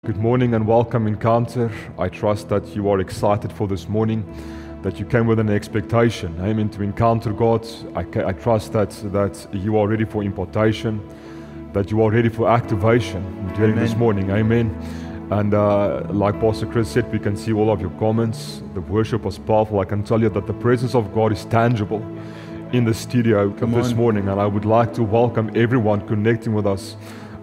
Good morning and welcome, Encounter. I trust that you are excited for this morning, that you came with an expectation, amen, to encounter God. I trust that you are ready for impartation, that you are ready for activation during this morning, amen. And like Pastor Chris said, we can see all of your comments. The worship was powerful. I can tell you that the presence of God is tangible in the studio this morning, and I would like to welcome everyone connecting with us.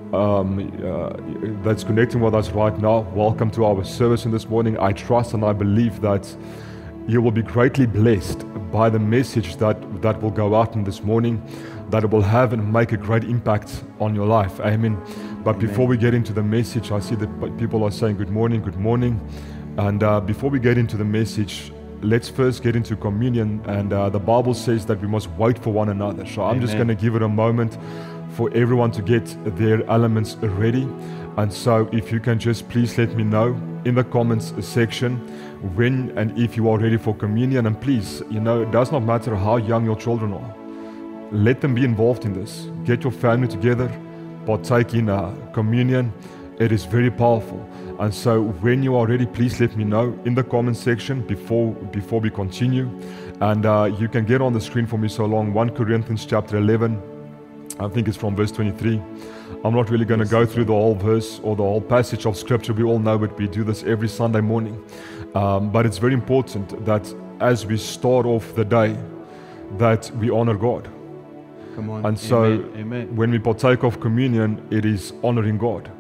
That's connecting with us right now. Welcome to our service in this morning. I trust and I believe that you will be greatly blessed by the message that will go out in this morning, that it will have and make a great impact on your life. Amen. But before we get into the message, I see that people are saying good morning, good morning. And before we get into the message, let's first get into communion. And the Bible says that we must wait for one another. So I'm just going to give it a moment for everyone to get their elements ready. And so if you can just please let me know in the comments section when and if you are ready for communion. And please, it does not matter how young your children are. Let them be involved in this. Get your family together, partake in communion. It is very powerful. And so when you are ready, please let me know in the comments section before we continue. And you can get on the screen for me so long. 1 Corinthians chapter 11. I think it's from verse 23. I'm not really going to go through the whole verse or the whole passage of scripture. We all know it. We do this every Sunday morning. But it's very important that as we start off the day, that we honor God. Come on. And so Amen. when we partake of communion, it is honoring God.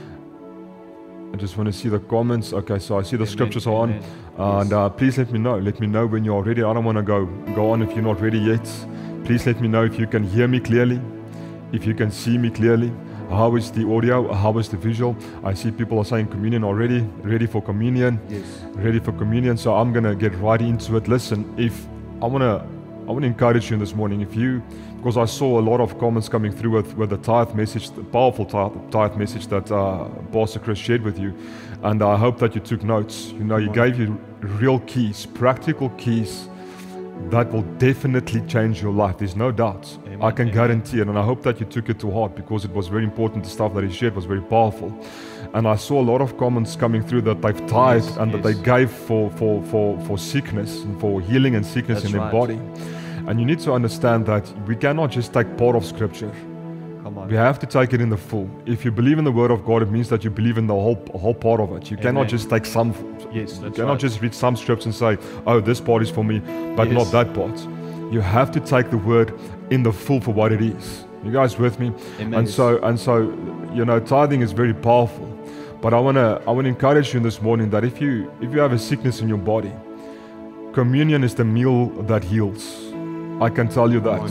I just want to see the comments. Okay, so I see the scriptures are on. And please let me know. Let me know when you're ready. I don't want to go on if you're not ready yet. Please let me know if you can hear me clearly. If you can see me clearly. How is the audio? How is the visual? I see people are saying communion already. Ready for communion? Yes. Ready for communion. So I'm going to get right into it. Listen, I want to encourage you this morning. Because I saw a lot of comments coming through with the tithe message, the powerful tithe message that Pastor Chris shared with you. And I hope that you took notes. He gave you real keys, practical keys that will definitely change your life. There's no doubt. Amen. I can guarantee it. And I hope that you took it to heart, because it was very important. The stuff that he shared was very powerful. And I saw a lot of comments coming through that they've tithed and that they gave for sickness and for healing and sickness in their body. And you need to understand that we cannot just take part of scripture. Come on. We have to take it in the full. If you believe in the word of God, it means that you believe in the whole part of it. You cannot just take some. Yes, that's you cannot just read some scripts and say, oh, this part is for me, but not that part. You have to take the word in the full for what it is. You guys with me? Amen. And so tithing is very powerful. But I wanna encourage you this morning that if you have a sickness in your body, communion is the meal that heals. I can tell you that.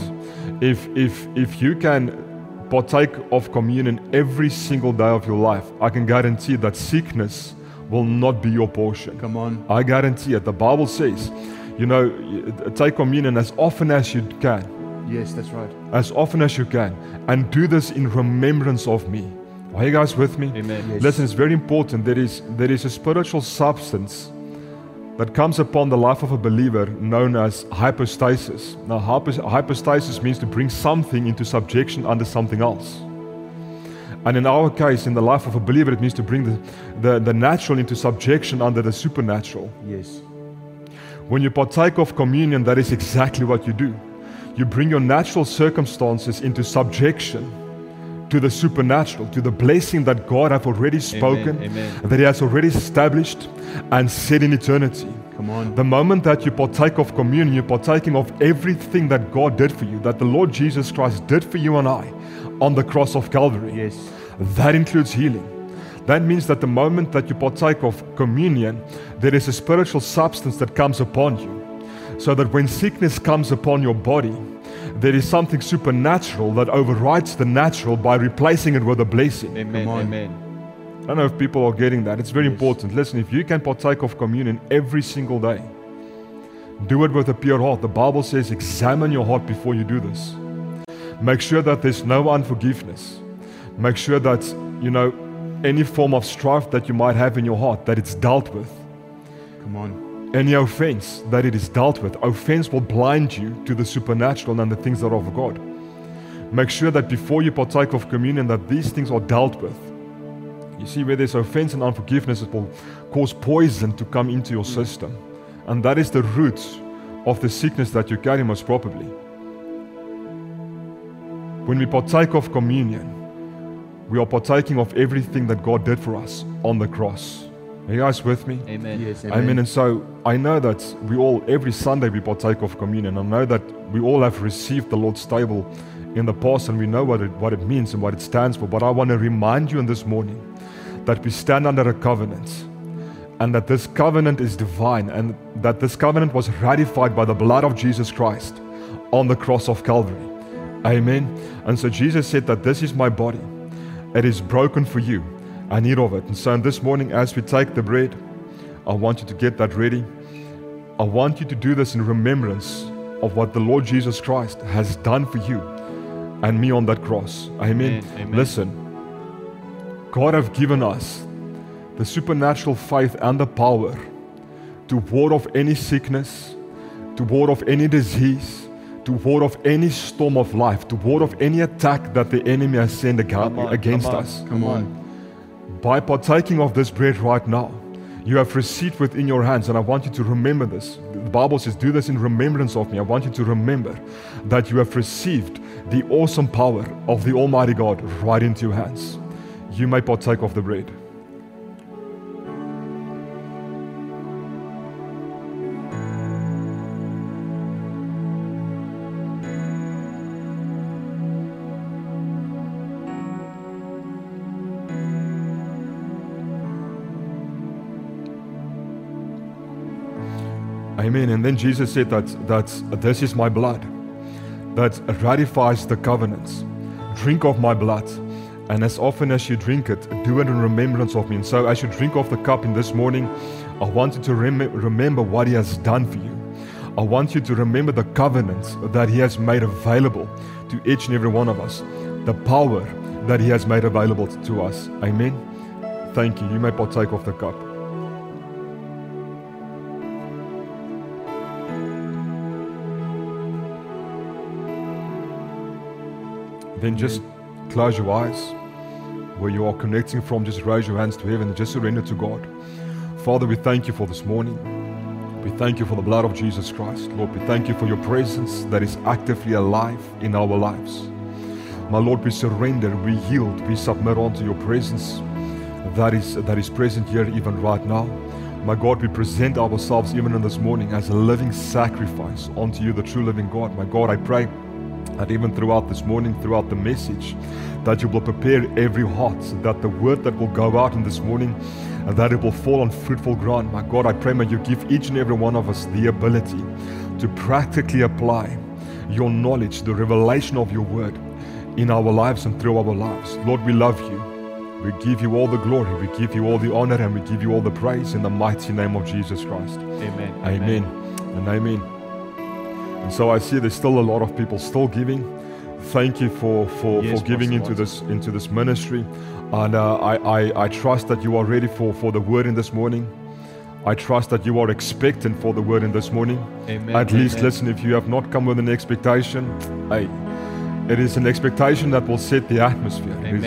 If you can partake of communion every single day of your life, I can guarantee that sickness will not be your portion. Come on. I guarantee it. The Bible says, take communion as often as you can. Yes, that's right. As often as you can. And do this in remembrance of me. Are you guys with me? Amen. Yes. Listen, it's very important. There is a spiritual substance that comes upon the life of a believer known as hypostasis. Now, hypostasis means to bring something into subjection under something else. And in our case, in the life of a believer, it means to bring the natural into subjection under the supernatural. Yes. When you partake of communion, that is exactly what you do. You bring your natural circumstances into subjection to the supernatural, to the blessing that God has already spoken, that He has already established and set in eternity. Come on. The moment that you partake of communion, you're partaking of everything that God did for you, that the Lord Jesus Christ did for you and I on the cross of Calvary. Yes. That includes healing. That means that the moment that you partake of communion, there is a spiritual substance that comes upon you, so that when sickness comes upon your body, there is something supernatural that overrides the natural by replacing it with a blessing. Amen. Amen. I don't know if people are getting that. It's very important. Listen, if you can partake of communion every single day, do it with a pure heart. The Bible says, examine your heart before you do this. Make sure that there's no unforgiveness. Make sure that, any form of strife that you might have in your heart, that it's dealt with. Come on. Any offense, that it is dealt with. Offense will blind you to the supernatural and the things that are of God. Make sure that before you partake of communion, that these things are dealt with. You see, where there's offense and unforgiveness, it will cause poison to come into your system. And that is the root of the sickness that you carry most probably. When we partake of communion, we are partaking of everything that God did for us on the cross. Are you guys with me? Amen. Yes, Amen. And so I know that we all, every Sunday we partake of communion. I know that we all have received the Lord's table in the past and we know what it means and what it stands for. But I want to remind you in this morning that we stand under a covenant and that this covenant is divine and that this covenant was ratified by the blood of Jesus Christ on the cross of Calvary. Amen. And so Jesus said that this is my body. It is broken for you. I need of it. And so this morning as we take the bread, I want you to get that ready. I want you to do this in remembrance of what the Lord Jesus Christ has done for you and me on that cross. Amen. Amen. Listen, God have given us the supernatural faith and the power to ward off any sickness, to ward off any disease, to ward off any storm of life, to ward off any attack that the enemy has sent against us. Come on. By partaking of this bread right now, you have received within your hands, and I want you to remember this. The Bible says, do this in remembrance of me. I want you to remember that you have received the awesome power of the Almighty God right into your hands. You may partake of the bread. Amen. And then Jesus said that this is my blood that ratifies the covenants. Drink of my blood, and as often as you drink it, do it in remembrance of me. And so as you drink of the cup in this morning, I want you to remember what He has done for you. I want you to remember the covenants that He has made available to each and every one of us, the power that He has made available to us. Amen. Thank you. You may partake of the cup. Then just close your eyes. Where you are connecting from, just raise your hands to heaven and just surrender to God. Father, we thank you for this morning. We thank you for the blood of Jesus Christ. Lord, we thank you for your presence that is actively alive in our lives. My Lord, we surrender, we yield, we submit unto your presence that is present here even right now. My God, we present ourselves even in this morning as a living sacrifice unto you, the true living God. My God, I pray that even throughout this morning, throughout the message, that you will prepare every heart, that the word that will go out in this morning, and that it will fall on fruitful ground. My God, I pray may you give each and every one of us the ability to practically apply your knowledge, the revelation of your word in our lives and through our lives. Lord, we love you. We give you all the glory, we give you all the honor, and we give you all the praise in the mighty name of Jesus Christ. Amen. Amen. And amen. And so I see there's still a lot of people still giving. Thank you for giving into this ministry. And I trust that you are ready for the word in this morning. I trust that you are expectant for the word in this morning. Amen. At least, Amen. listen, if you have not come with an expectation, hey, it is an expectation that will set the atmosphere. It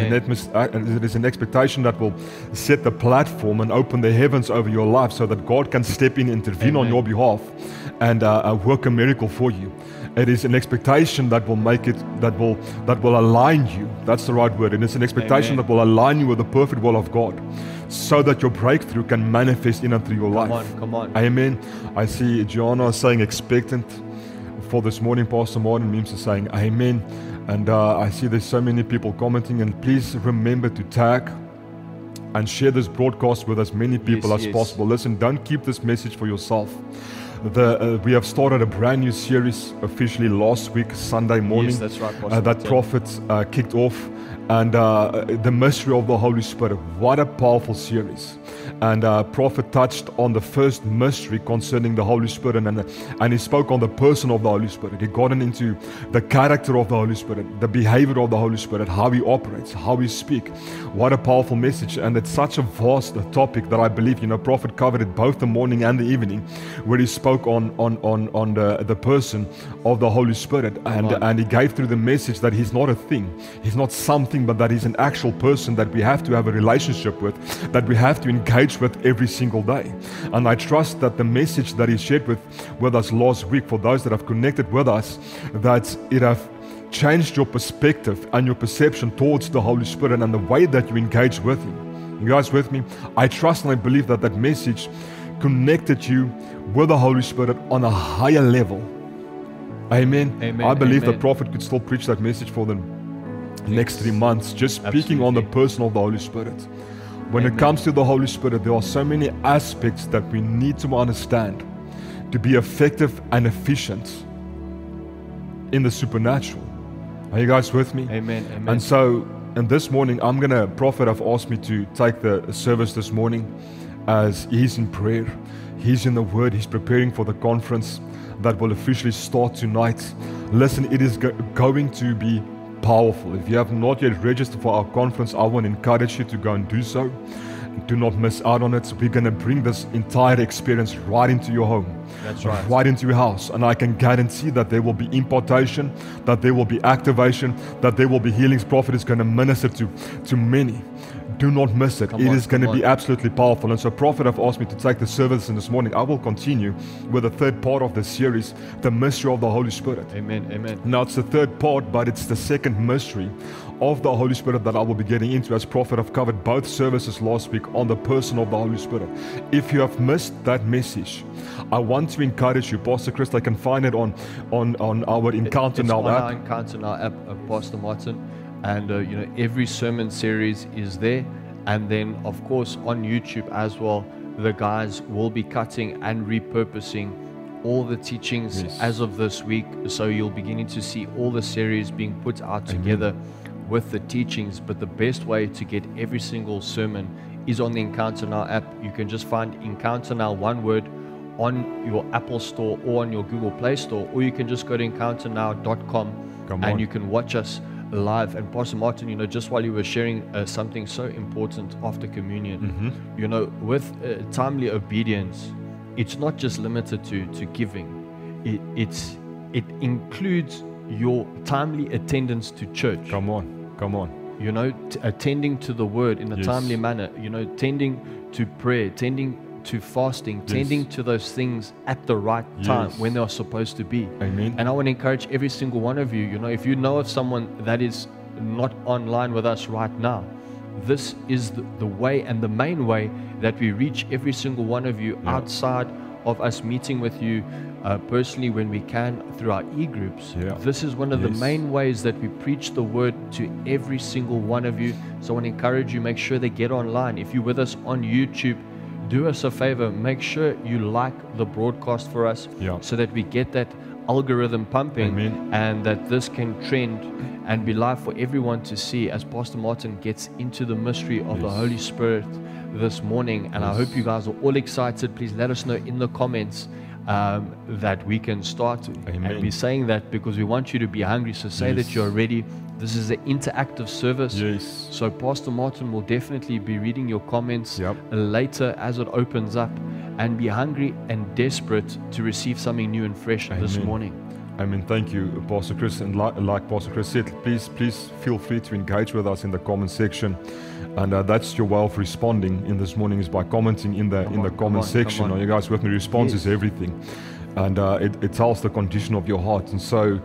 is an expectation that will set the platform and open the heavens over your life so that God can step in, intervene Amen. on your behalf, and work a miracle for you. It is an expectation that will make it, that will align you. That's the right word. And it's an expectation Amen. that will align you with the perfect will of God, so that your breakthrough can manifest in and through your life. Come on. Amen. I see Gianna saying expectant for this morning. Pastor Martin Mims is saying amen. And I see there's so many people commenting. And please remember to tag and share this broadcast with as many people as possible. Listen, don't keep this message for yourself. We have started a brand new series officially last week, Sunday morning. Yes, that's right, Pastor that Martin. Prophet kicked off. And the mystery of the Holy Spirit. What a powerful series. And Prophet touched on the first mystery concerning the Holy Spirit, and he spoke on the person of the Holy Spirit. He got into the character of the Holy Spirit, the behavior of the Holy Spirit, how he operates, how he speaks. What a powerful message. And it's such a vast topic that I believe, Prophet covered it both the morning and the evening, where he spoke on the person of the Holy Spirit. And he gave through the message that he's not a thing, he's not something, something, but that is an actual person that we have to have a relationship with, that we have to engage with every single day. And I trust that the message that he shared with us last week, for those that have connected with us, that it have changed your perspective and your perception towards the Holy Spirit and the way that you engage with Him. You guys with me? I trust and I believe that that message connected you with the Holy Spirit on a higher level. Amen. Amen. I believe Amen. the prophet could still preach that message for the next 3 months, just speaking on the Absolutely. person of the Holy Spirit. When Amen. it comes to the Holy Spirit, there are so many aspects that we need to understand to be effective and efficient in the supernatural. Are you guys with me? Amen. Amen. And so, and this morning, Prophet have asked me to take the service this morning as he's in prayer, he's in the Word, he's preparing for the conference that will officially start tonight. Listen, it is going to be powerful. If you have not yet registered for our conference, I want to encourage you to go and do so. Do not miss out on it. We're going to bring this entire experience right into your home. That's right. Right into your house. And I can guarantee that there will be impartation, that there will be activation, that there will be healings. Prophet is going to minister to many. Do not miss it. It is going to be absolutely powerful. And so Prophet have asked me to take the service in this morning. I will continue with the third part of the series, the mystery of the Holy Spirit. Amen. Amen. Now it's the third part, but it's the second mystery of the Holy Spirit that I will be getting into, as Prophet have covered both services last week on the person of the Holy Spirit. If you have missed that message, I want to encourage you. Pastor Chris, I can find it on our Encounter It's Now on our app. Encounter Now app of Pastor Martin. And every sermon series is there. And then, of course, on YouTube as well, the guys will be cutting and repurposing all the teachings as of this week. So you'll beginning to see all the series being put out together with the teachings. But the best way to get every single sermon is on the Encounter Now app. You can just find Encounter Now, one word, on your Apple Store or on your Google Play Store, or you can just go to encounternow.com and you can watch us live. And Pastor Martin, just while you were sharing something so important after communion, with timely obedience, it's not just limited to giving. It includes your timely attendance to church. Come on. Attending to the word in a timely manner, tending to prayer, tending to fasting, tending to those things at the right time when they are supposed to be. Amen. And I want to encourage every single one of you, if you know of someone that is not online with us right now, this is the way and the main way that we reach every single one of you outside of us meeting with you personally when we can through our e-groups. This is one of the main ways that we preach the word to every single one of you. So I want to encourage you, make sure they get online. If you're with us on YouTube, do us a favor, make sure you like the broadcast for us so that we get that algorithm pumping and that this can trend and be live for everyone to see as Pastor Martin gets into the mystery of the Holy Spirit this morning. And I hope you guys are all excited. Please let us know in the comments that we can start. And be saying that because we want you to be hungry. So say that you're ready. This is an interactive service. So Pastor Martin will definitely be reading your comments later as it opens up, and be hungry and desperate to receive something new and fresh this morning. Thank you, Pastor Chris. And like Pastor Chris said, please feel free to engage with us in the comment section. And that's your way of responding in this morning, is by commenting in the comment section. Are you guys with me? Response is everything. And it tells the condition of your heart. And so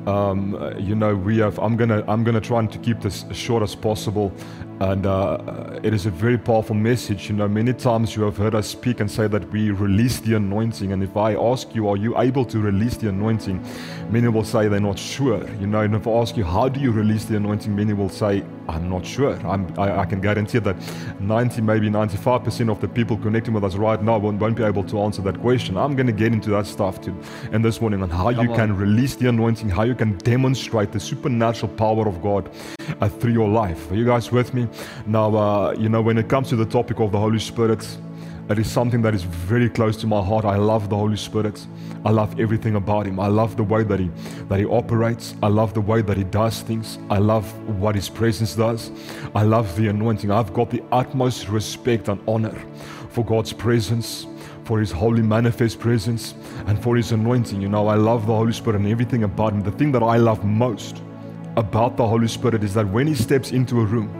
I'm gonna try to keep this as short as possible, and it is a very powerful message. Many times you have heard us speak and say that we release the anointing, and if I ask you, are you able to release the anointing? Many will say they're not sure. And if I ask you, how do you release the anointing? Many will say, I'm not sure. I can guarantee that 90, maybe 95% of the people connecting with us right now won't be able to answer that question. I'm going to get into that stuff too, and this morning, on how you can release the anointing, how you can demonstrate the supernatural power of God through your life. Are you guys with me? Now, when it comes to the topic of the Holy Spirit, it is something that is very close to my heart. I love the Holy Spirit. I love everything about Him. I love the way that He operates. I love the way that He does things. I love what His presence does. I love the anointing. I've got the utmost respect and honor for God's presence, for His holy manifest presence, and for His anointing. I love the Holy Spirit and everything about Him. The thing that I love most about the Holy Spirit is that when He steps into a room,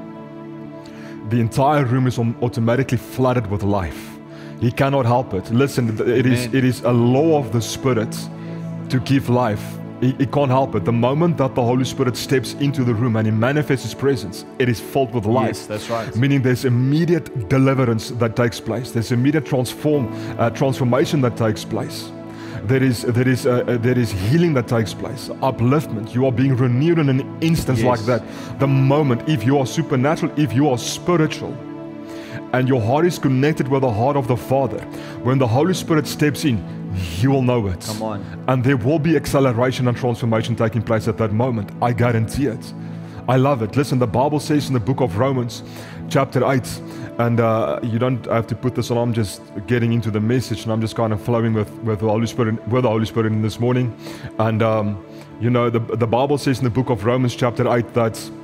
the entire room is automatically flooded with life. He cannot help it. Listen, it is a law of the Spirit to give life. He can't help it. The moment that the Holy Spirit steps into the room and He manifests His presence, it is filled with life. Yes, that's right. Meaning there's immediate deliverance that takes place. There's immediate transformation that takes place. There is healing that takes place. Upliftment. You are being renewed in an instance like that. The moment, if you are supernatural, if you are spiritual, and your heart is connected with the heart of the Father, when the Holy Spirit steps in, you will know it. Come on. And there will be acceleration and transformation taking place at that moment. I guarantee it. I love it. Listen, the Bible says in the book of Romans, chapter 8, and you don't have to put this on, I'm just getting into the message, and I'm just kind of flowing with the Holy Spirit in this morning. And the Bible says in the book of Romans, chapter 8,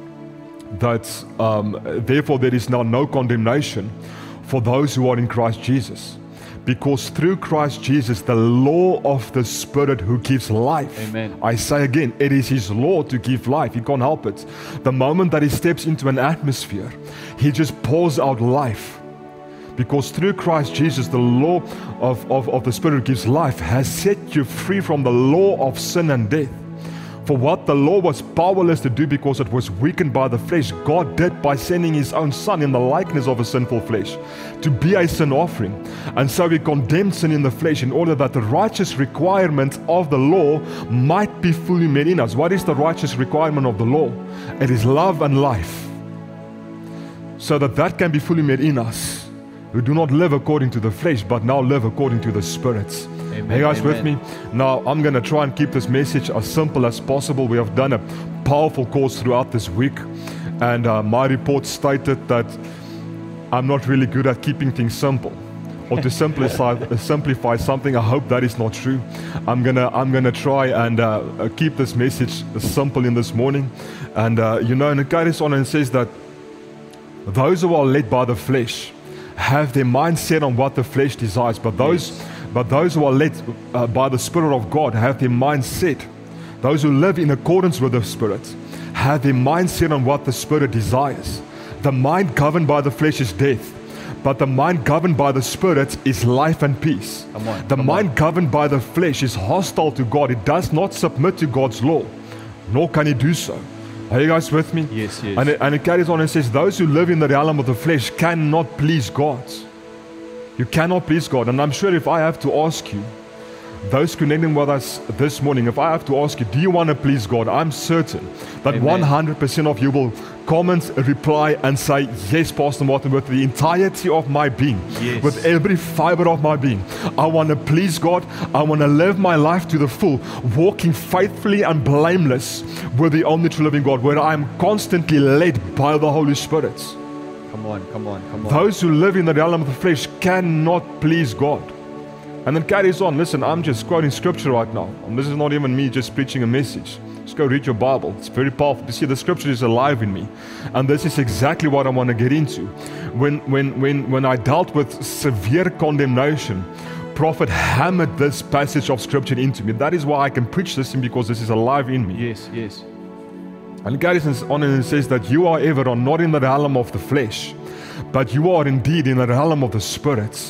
that therefore there is now no condemnation for those who are in Christ Jesus, because through Christ Jesus the law of the Spirit who gives life. Amen. I say again, it is His law to give life. He can't help it. The moment that He steps into an atmosphere, He just pours out life, because through Christ Jesus the law of the Spirit who gives life has set you free from the law of sin and death. For what the law was powerless to do because it was weakened by the flesh, God did by sending His own Son in the likeness of a sinful flesh to be a sin offering. And so He condemned sin in the flesh in order that the righteous requirement of the law might be fully met in us. What is the righteous requirement of the law? It is love and life. So that can be fully met in us, who do not live according to the flesh, but now live according to the Spirit. Amen. Are you guys Amen. with me? Now, I'm going to try and keep this message as simple as possible. We have done a powerful course throughout this week, and my report stated that I'm not really good at keeping things simple, or to simplify something. I hope that is not true. I'm gonna try and keep this message simple in this morning, and and it carries on and says that those who are led by the flesh have their mind set on what the flesh desires, but those who are led by the Spirit of God have their mind set. Those who live in accordance with the Spirit have their mind set on what the Spirit desires. The mind governed by the flesh is death, but the mind governed by the Spirit is life and peace. The mind governed by the flesh is hostile to God. It does not submit to God's law, nor can it do so. Are you guys with me? Yes. And it carries on and says, those who live in the realm of the flesh cannot please God. You cannot please God. And I'm sure if I have to ask you, those connecting with us this morning, if I have to ask you, do you want to please God? I'm certain that Amen. 100% of you will comment, reply, and say, yes, Pastor Martin, with the entirety of my being, Yes. with every fiber of my being. I want to please God. I want to live my life to the full, walking faithfully and blameless with the only true living God, where I am constantly led by the Holy Spirit. Come on. Those who live in the realm of the flesh cannot please God. And then carries on. Listen, I'm just quoting scripture right now. And this is not even me just preaching a message. Just go read your Bible. It's very powerful. You see, the scripture is alive in me. And this is exactly what I want to get into. When I dealt with severe condemnation, Prophet hammered this passage of scripture into me. That is why I can preach this in, because this is alive in me. Yes. And it carries on and it says that you are ever not in the realm of the flesh, but you are indeed in the realm of the Spirit.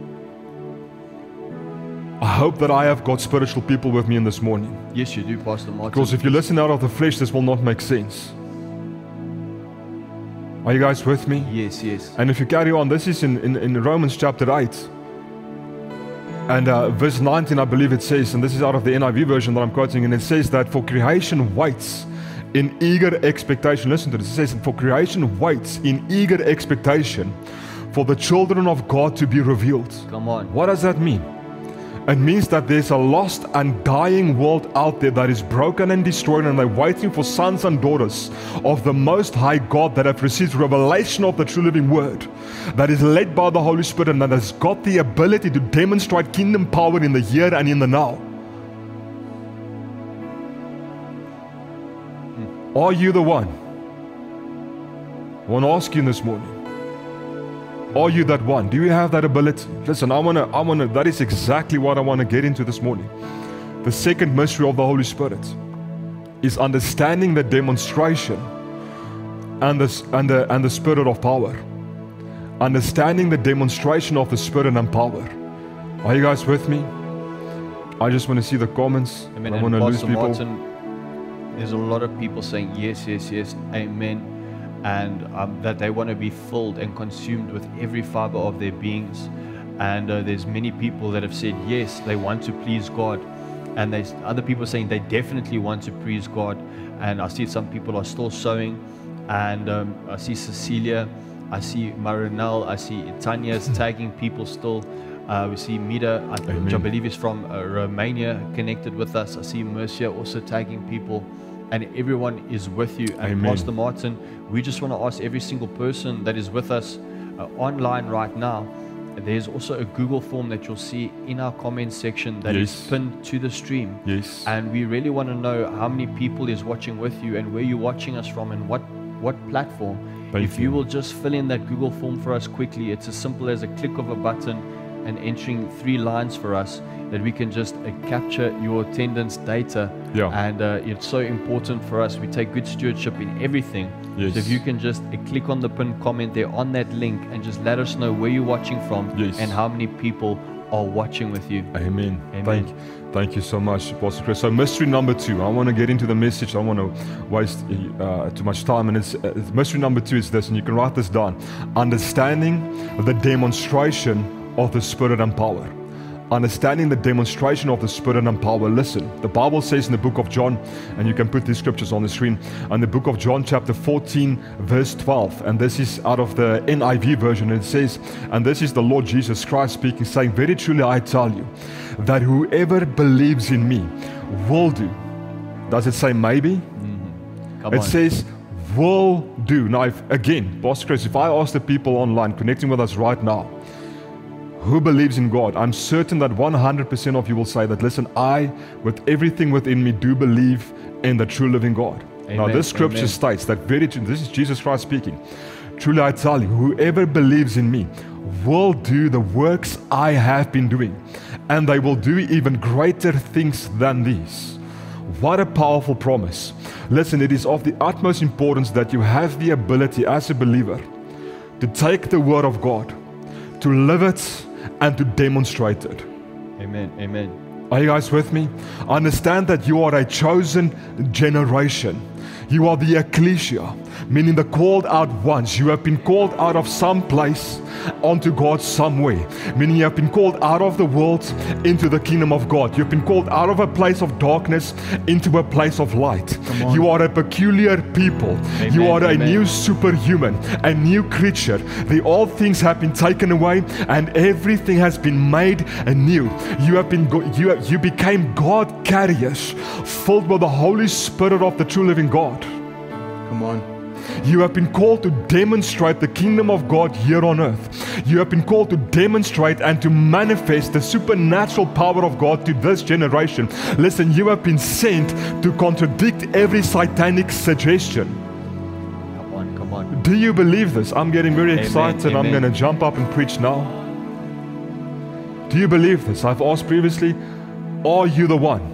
I hope that I have got spiritual people with me in this morning. Yes, you do, Pastor Martin. Because if you listen out of the flesh, this will not make sense. Are you guys with me? Yes. And if you carry on, this is in Romans chapter 8. And verse 19, I believe it says, and this is out of the NIV version that I'm quoting, and it says that for creation waits in eager expectation. Listen to this. It says, for creation waits in eager expectation for the children of God to be revealed. Come on. What does that mean? It means that there's a lost and dying world out there that is broken and destroyed, and they're waiting for sons and daughters of the Most High God that have received revelation of the true living Word, that is led by the Holy Spirit, and that has got the ability to demonstrate kingdom power in the here and in the now. Are you the one? I want to ask you this morning. Are you that one? Do you have that ability? Listen, that is exactly what I want to get into this morning. The second mystery of the Holy Spirit. is understanding the demonstration and the spirit of power. Understanding the demonstration of the spirit and power. Are you guys with me? I just want to see the comments. Amen. I want to lose Pastor people. Martin, there's a lot of people saying yes, yes, yes, amen, and that they want to be filled and consumed with every fiber of their beings. And there's many people that have said yes, they want to please God, and there's other people saying they definitely want to please God. And I see some people are still sowing, and I see Cecilia, I see Marinelle, I see Tanya's tagging people still. We see Mida, which I believe is from Romania, connected with us. I see Mercia also tagging people, and everyone is with you. And Amen. Pastor Martin, we just want to ask every single person that is with us online right now. There's also a Google form that you'll see in our comments section that is pinned to the stream. Yes. And we really want to know how many people is watching with you and where you're watching us from and what platform. If you will just fill in that Google form for us quickly, it's as simple as a click of a button and entering 3 lines for us that we can just capture your attendance data. Yeah. And it's so important for us. We take good stewardship in everything. Yes. So if you can just click on the pinned comment there on that link and just let us know where you're watching from and how many people are watching with you. Amen. Amen. Thank you so much, Pastor Chris. So mystery number 2, I want to get into the message. I don't want to waste too much time. And it's mystery number 2 is this, and you can write this down. Understanding the demonstration of the Spirit and power. Understanding the demonstration of the Spirit and power. Listen, the Bible says in the book of John, and you can put these scriptures on the screen, in the book of John chapter 14 verse 12, and this is out of the NIV version, and it says, and this is the Lord Jesus Christ speaking, saying, very truly I tell you, that whoever believes in me will do. Does it say maybe? It says will do. Now again, Pastor Chris, if I ask the people online connecting with us right now, who believes in God, I'm certain that 100% of you will say that, listen, I, with everything within me, do believe in the true living God. Amen. Now this scripture states that this is Jesus Christ speaking. Truly I tell you, whoever believes in me will do the works I have been doing, and they will do even greater things than these. What a powerful promise. Listen, it is of the utmost importance that you have the ability as a believer to take the word of God, to live it, and to demonstrate it. Amen. Amen. Are you guys with me? Understand that you are a chosen generation. You are the ecclesia, meaning the called out ones. You have been called out of some place onto God somewhere, meaning you have been called out of the world into the kingdom of God. You've been called out of a place of darkness into a place of light. You are a peculiar people. Amen. You are a Amen. new superhuman, a new creature. The old things have been taken away and everything has been made anew. You became God carriers, filled with the Holy Spirit of the true living God. Come on. You have been called to demonstrate the kingdom of God here on earth. You have been called to demonstrate and to manifest the supernatural power of God to this generation. Listen, you have been sent to contradict every satanic suggestion. Come on. Do you believe this? I'm getting very excited. Amen. I'm going to jump up and preach now. Do you believe this? I've asked previously, are you the one?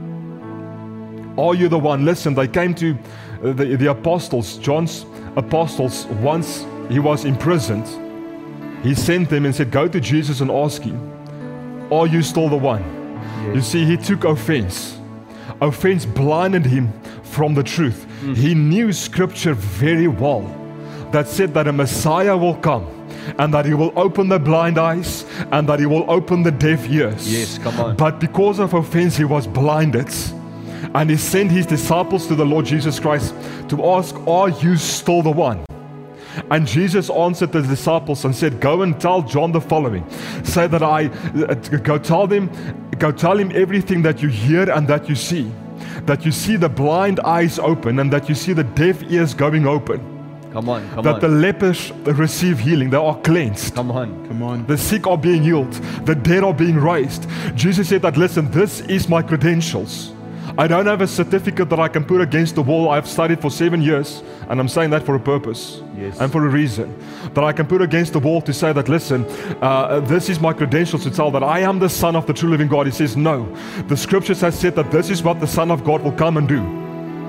Are you the one? Listen, they came to the apostles, John's apostles, once he was imprisoned. He sent them and said, go to Jesus and ask him, are you still the one? Yes. You see, he took offense. Offense blinded him from the truth. He knew scripture very well that said that a Messiah will come and that he will open the blind eyes and that he will open the deaf ears. Yes, come on. But because of offense, he was blinded. And he sent his disciples to the Lord Jesus Christ to ask, are you still the one? And Jesus answered the disciples and said, go and tell John the following. Say that go tell him everything that you hear and that you see. That you see the blind eyes open and that you see the deaf ears going open. Come on. That the lepers receive healing, they are cleansed. Come on. The sick are being healed, the dead are being raised. Jesus said that, listen, this is my credentials. I don't have a certificate that I can put against the wall. I've studied for 7 years, and I'm saying that for a purpose and for a reason. That I can put against the wall to say that, listen, this is my credentials to tell that I am the Son of the true living God. He says, no. The scriptures have said that this is what the Son of God will come and do.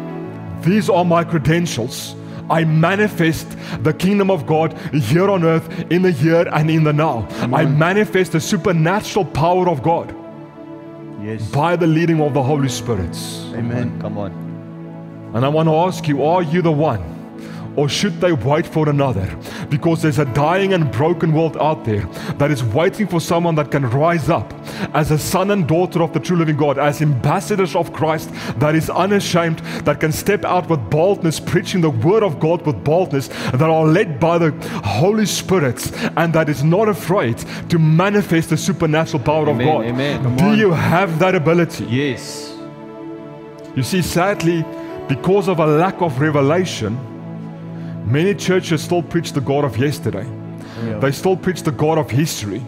These are my credentials. I manifest the kingdom of God here on earth, in the here and in the now. I manifest the supernatural power of God Yes. by the leading of the Holy Spirit. Amen. Come on. And I want to ask you, are you the one? Or should they wait for another? Because there's a dying and broken world out there that is waiting for someone that can rise up as a son and daughter of the true living God, as ambassadors of Christ, that is unashamed, that can step out with boldness, preaching the word of God with boldness, that are led by the Holy Spirit, and that is not afraid to manifest the supernatural power Amen, of God. amen. Do you have that ability? Yes. You see, sadly, because of a lack of revelation, many churches still preach the God of yesterday. Yeah. They still preach the God of history.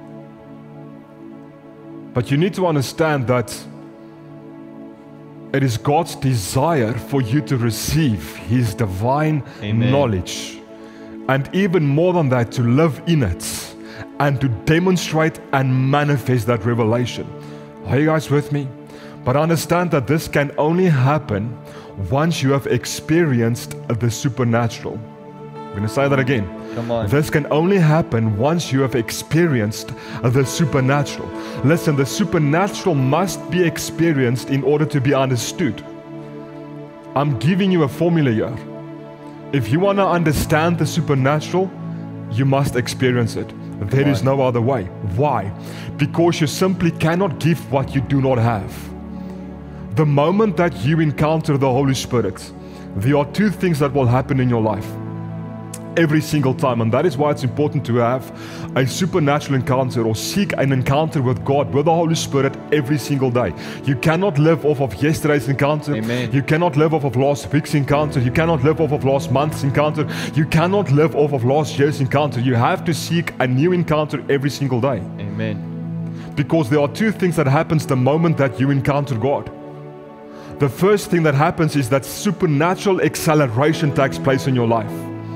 But you need to understand that it is God's desire for you to receive His divine Amen. knowledge. And even more than that, to live in it and to demonstrate and manifest that revelation. Are you guys with me? But understand that this can only happen once you have experienced the supernatural. I'm going to say that again. Come on. This can only happen once you have experienced the supernatural. Listen, the supernatural must be experienced in order to be understood. I'm giving you a formula here. If you want to understand the supernatural, you must experience it. There is no other way. Why? Because you simply cannot give what you do not have. The moment that you encounter the Holy Spirit, there are two things that will happen in your life every single time, and that is why it's important to have a supernatural encounter, or seek an encounter with God, with the Holy Spirit, every single day. You cannot live off of yesterday's encounter. Amen. You cannot live off of last week's encounter. You cannot live off of last month's encounter. You cannot live off of last year's encounter. You have to seek a new encounter every single day, Amen. because there are two things that happens the moment that you encounter God. The first thing that happens is that supernatural acceleration takes place in your life.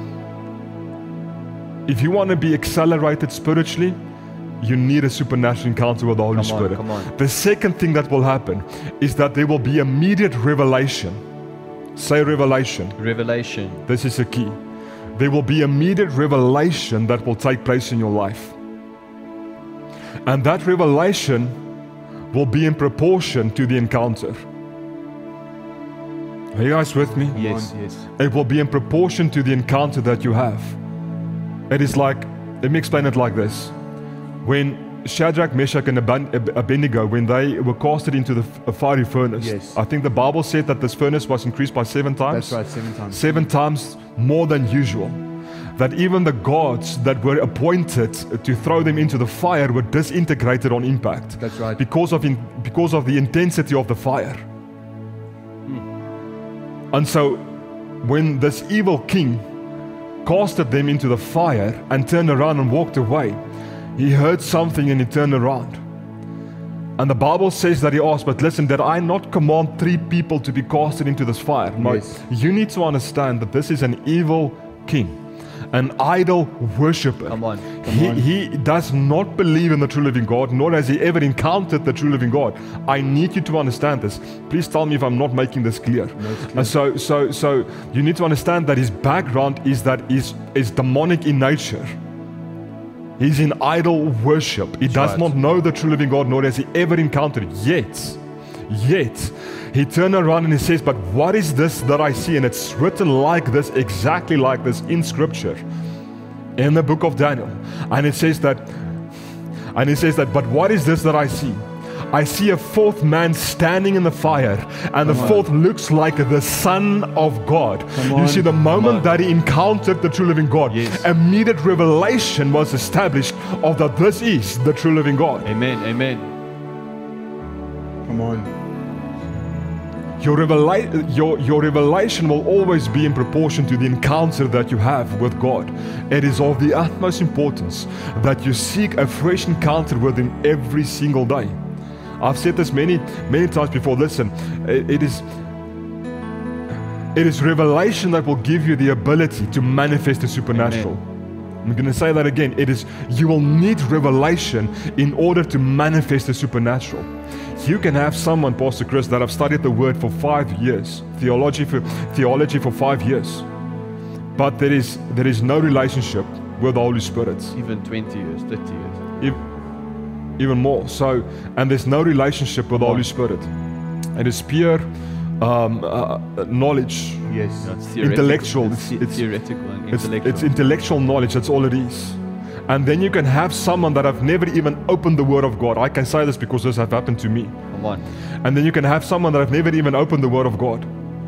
If you want to be accelerated spiritually, you need a supernatural encounter with the Holy Spirit. Come on. The second thing that will happen is that there will be immediate revelation. Say revelation. Revelation. This is the key. There will be immediate revelation that will take place in your life. And that revelation will be in proportion to the encounter. Are you guys with me? Yes, yes. It will be in proportion to the encounter that you have. It is like, let me explain it like this. When Shadrach, Meshach, and Abednego, when they were casted into the fiery furnace, Yes. I think the Bible said that this furnace was increased by 7 times. That's right, 7 times. 7 times more than usual. That even the gods that were appointed to throw them into the fire were disintegrated on impact. That's right. Because of the intensity of the fire. And so when this evil king casted them into the fire and turned around and walked away, he heard something and he turned around. And the Bible says that he asked, but listen, did I not command 3 people to be casted into this fire? No, Yes. you need to understand that this is an evil king, an idol worshiper. Come on. He does not believe in the true living God, nor has he ever encountered the true living God. I need you to understand this. Please tell me if I'm not making this clear. No, it's clear. So you need to understand that his background is that is demonic in nature. He's in idol worship. He does right. not know the true living God, nor has he ever encountered it. Yet, he turned around and he says, but what is this that I see? And it's written like this, exactly like this in Scripture, in the book of Daniel. And it says that, but what is this that I see? I see a 4th man standing in the fire, and the 4th looks like the Son of God. You on. see, the moment that he encountered the true living God, Yes. immediate revelation was established of that this is the true living God. Amen. Amen. Come on. Your revelation will always be in proportion to the encounter that you have with God. It is of the utmost importance that you seek a fresh encounter with Him every single day. I've said this many times before. Listen, it is revelation that will give you the ability to manifest the supernatural. I'm going to say that again. You will need revelation in order to manifest the supernatural. You can have someone, Pastor Chris, that have studied the Word for 5 years, theology for 5 years, but there is no relationship with the Holy Spirit. Even 20 years, 30 years. Even more. So, and there's no relationship with the Holy Spirit. It is pure knowledge. Yes. No, it's theoretical. Intellectual. It's theoretical and intellectual. It's intellectual knowledge. That's all it is. And then you can have someone that have never even opened the Word of God. I can say this because this has happened to me. Come on. And then you can have someone that have never even opened the Word of God,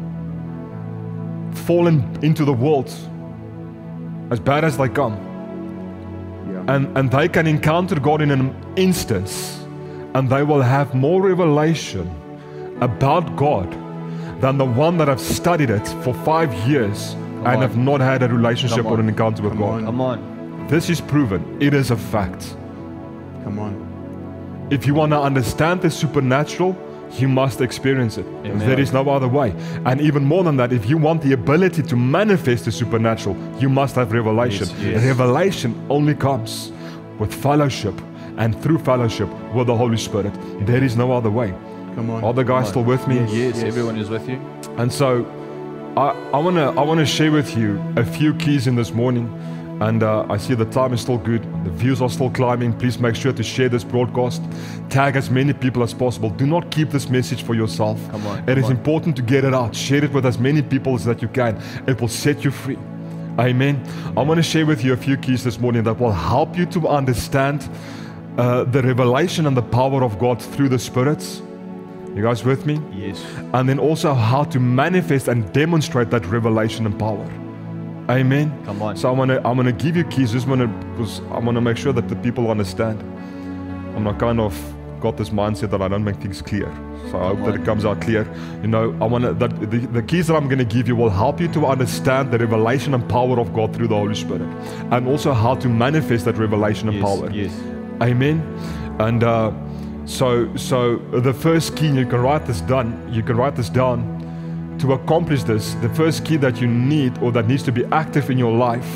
fallen into the world as bad as they come. Yeah. And they can encounter God in an instance, and they will have more revelation about God than the one that have studied it for 5 years and on. have not had a relationship Come or on. an encounter with Come God. on. Come on. This is proven. It is a fact. Come on. If you want to understand the supernatural, you must experience it. Amen. There is no other way. And even more than that, if you want the ability to manifest the supernatural, you must have revelation. Yes, yes. Revelation only comes with fellowship and through fellowship with the Holy Spirit. There is no other way. Come on. Are the guys still with me? Yes, everyone is with you. And so I wanna share with you a few keys in this morning. And I see the time is still good. The views are still climbing. Please make sure to share this broadcast. Tag as many people as possible. Do not keep this message for yourself. Come on, It come is on. important to get it out. Share it with as many people as that you can. It will set you free. Amen. I want to share with you a few keys this morning that will help you to understand the revelation and the power of God through the spirits. You guys with me? Yes. And then also how to manifest and demonstrate that revelation and power. Amen. Come on. So I'm gonna give you keys. Because I want to make sure that the people understand. I'm not kind of got this mindset that I don't make things clear. So I hope that it comes out clear. You know, I want that the keys that I'm going to give you will help you to understand the revelation and power of God through the Holy Spirit, and also how to manifest that revelation and power. Yes. Amen. And so the first key, you can write this down. To accomplish this, the first key that you need, or that needs to be active in your life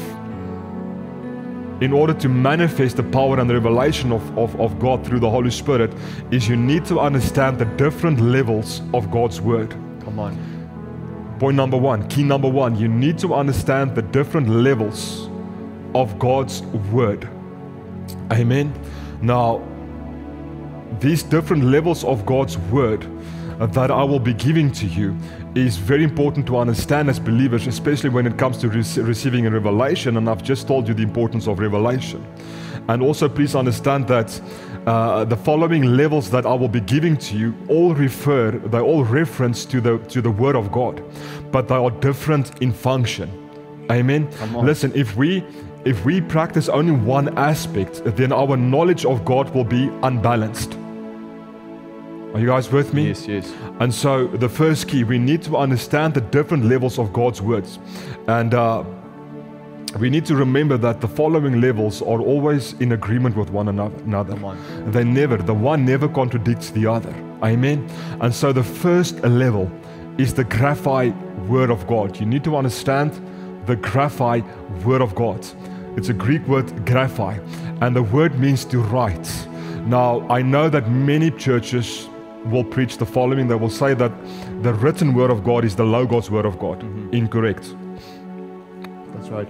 in order to manifest the power and the revelation of God through the Holy Spirit, is you need to understand the different levels of God's Word. Come on. Point number one, key number one, you need to understand the different levels of God's Word. Amen. Now, these different levels of God's Word that I will be giving to you is very important to understand as believers, especially when it comes to receiving a revelation. And I've just told you the importance of revelation. And also please understand that the following levels that I will be giving to you they all reference to the Word of God, but they are different in function. Amen. Listen, if we practice only one aspect, then our knowledge of God will be unbalanced. Are you guys with me? Yes, yes. And so the first key, we need to understand the different levels of God's words. And we need to remember that the following levels are always in agreement with one another. Come on. The one never contradicts the other. Amen. And so the first level is the graphai Word of God. You need to understand the graphai Word of God. It's a Greek word, graphai, and the word means to write. Now, I know that many churches will preach the following. They will say that the written Word of God is the Logos Word of God. Mm-hmm. Incorrect. That's right.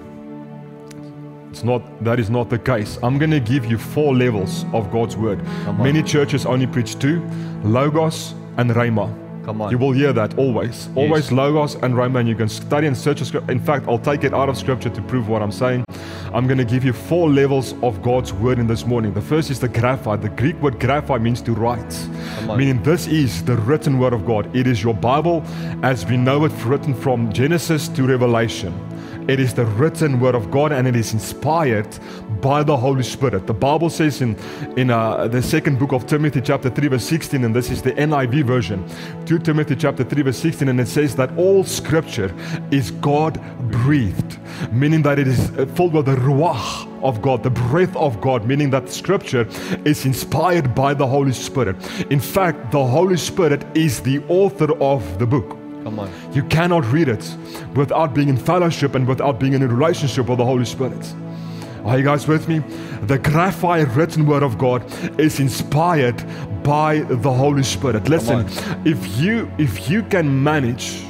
That is not the case. I'm going to give you 4 levels of God's Word. Come on. Many churches only preach 2, Logos and Rhema. Come on. You will hear that always. Always Logos and Rhema, and you can study and search the scripture. In fact, I'll take it out of scripture to prove what I'm saying. I'm going to give you 4 levels of God's Word in this morning. The first is the graphai. The Greek word graphai means to write. Meaning this is the written Word of God. It is your Bible as we know it, written from Genesis to Revelation. It is the written Word of God, and it is inspired by the Holy Spirit. The Bible says in the second book of Timothy chapter 3 verse 16, and this is the NIV version, 2 Timothy chapter 3 verse 16, and it says that all scripture is God breathed, meaning that it is filled with the ruach of God, the breath of God, meaning that scripture is inspired by the Holy Spirit. In fact, the Holy Spirit is the author of the book. Come on. You cannot read it without being in fellowship and without being in a relationship with the Holy Spirit. Are you guys with me? The graphite written word of God is inspired by the Holy Spirit. Listen, if you can manage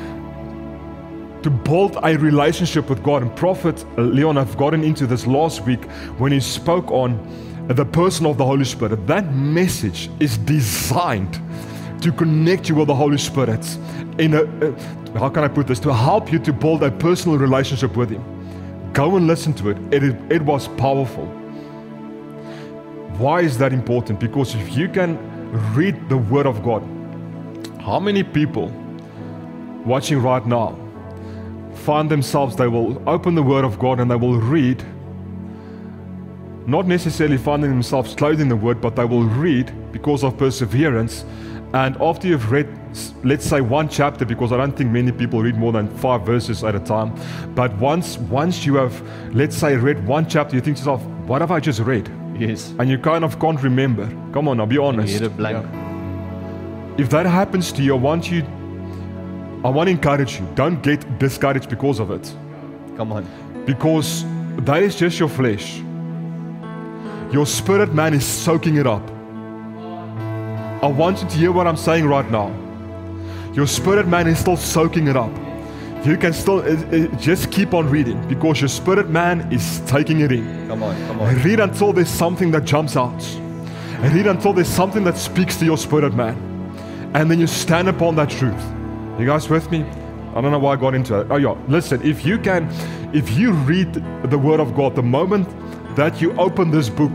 to build a relationship with God, and Prophet Leon, I've gotten into this last week when he spoke on the person of the Holy Spirit. That message is designed to connect you with the Holy Spirit in how can I put this, to help you to build a personal relationship with Him. Go and listen to it. It was powerful. Why is that important? Because if you can read the Word of God, how many people watching right now find themselves, they will open the Word of God and they will read, not necessarily finding themselves clothed in the Word, but they will read because of perseverance. And after you've read, let's say, one chapter, because I don't think many people read more than 5 verses at a time, but once you have, let's say, read one chapter, you think to yourself, what have I just read? Yes. And you kind of can't remember. Come on, I'll be honest. You hit a blank. If that happens to you, I want to encourage you. Don't get discouraged because of it. Come on. Because that is just your flesh. Your spirit man is soaking it up. I want you to hear what I'm saying right now. Your spirit man is still soaking it up. You can still just keep on reading because your spirit man is taking it in. Come on. Read until there's something that jumps out. Read until there's something that speaks to your spirit man. And then you stand upon that truth. You guys with me? I don't know why I got into it. Oh yeah, listen, if you read the Word of God, the moment that you open this book,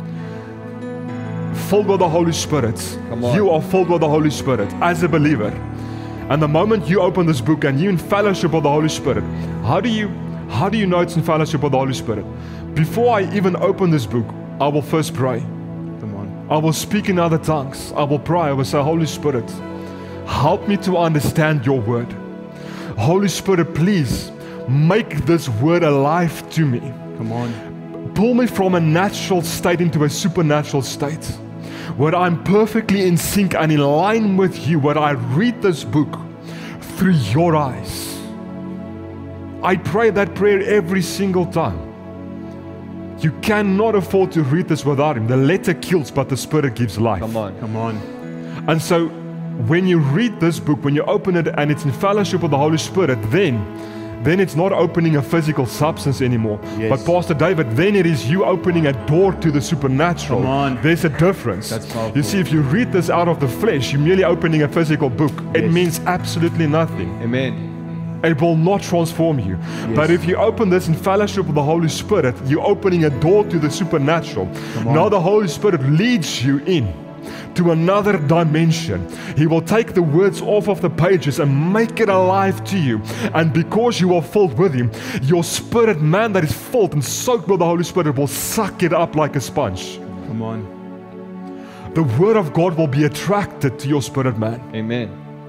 filled with the Holy Spirit, you are filled with the Holy Spirit as a believer. And the moment you open this book and you're in fellowship with the Holy Spirit, how do you know it's in fellowship with the Holy Spirit? Before I even open this book, I will first pray. Come on. I will speak in other tongues. I will pray. I will say, Holy Spirit, help me to understand your word. Holy Spirit, please make this word alive to me. Come on. Pull me from a natural state into a supernatural state, where I'm perfectly in sync and in line with you, where I read this book through your eyes. I pray that prayer every single time. You cannot afford to read this without Him. The letter kills, but the Spirit gives life. Come on. And so when you read this book, when you open it and it's in fellowship with the Holy Spirit, then it's not opening a physical substance anymore. Yes. But Pastor David, then it is you opening a door to the supernatural. Come on. There's a difference. That's powerful. You see, if you read this out of the flesh, you're merely opening a physical book. It Yes. means absolutely nothing. Amen. It will not transform you. Yes. But if you open this in fellowship with the Holy Spirit, you're opening a door to the supernatural. Come on. Now the Holy Spirit leads you in to another dimension. He will take the words off of the pages and make it alive to you. And because you are filled with Him, your spirit man that is filled and soaked with the Holy Spirit will suck it up like a sponge. Come on. The Word of God will be attracted to your spirit man. Amen.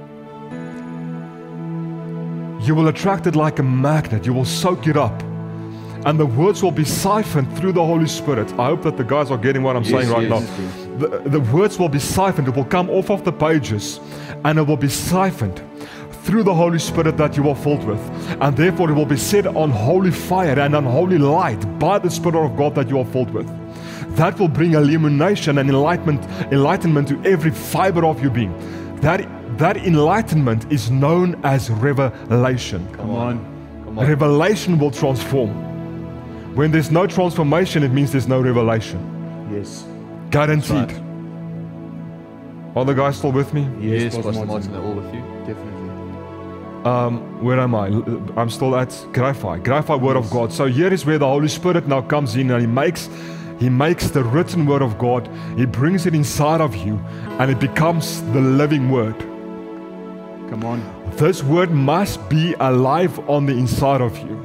You will attract it like a magnet. You will soak it up. And the words will be siphoned through the Holy Spirit. I hope that the guys are getting what I'm saying right now. The words will be siphoned. It will come off of the pages and it will be siphoned through the Holy Spirit that you are filled with. And therefore it will be set on holy fire and on holy light by the Spirit of God that you are filled with. That will bring illumination and enlightenment to every fiber of your being. That enlightenment is known as revelation. Come on. Revelation will transform. When there's no transformation, it means there's no revelation. Yes. Guaranteed. That's Are the guys still with me? Yes, Pastor Martin, they're all with you. Definitely. Where am I? I'm still at Graphite Word of God. So here is where the Holy Spirit now comes in and He makes the written Word of God, He brings it inside of you and it becomes the living Word. Come on. This Word must be alive on the inside of you.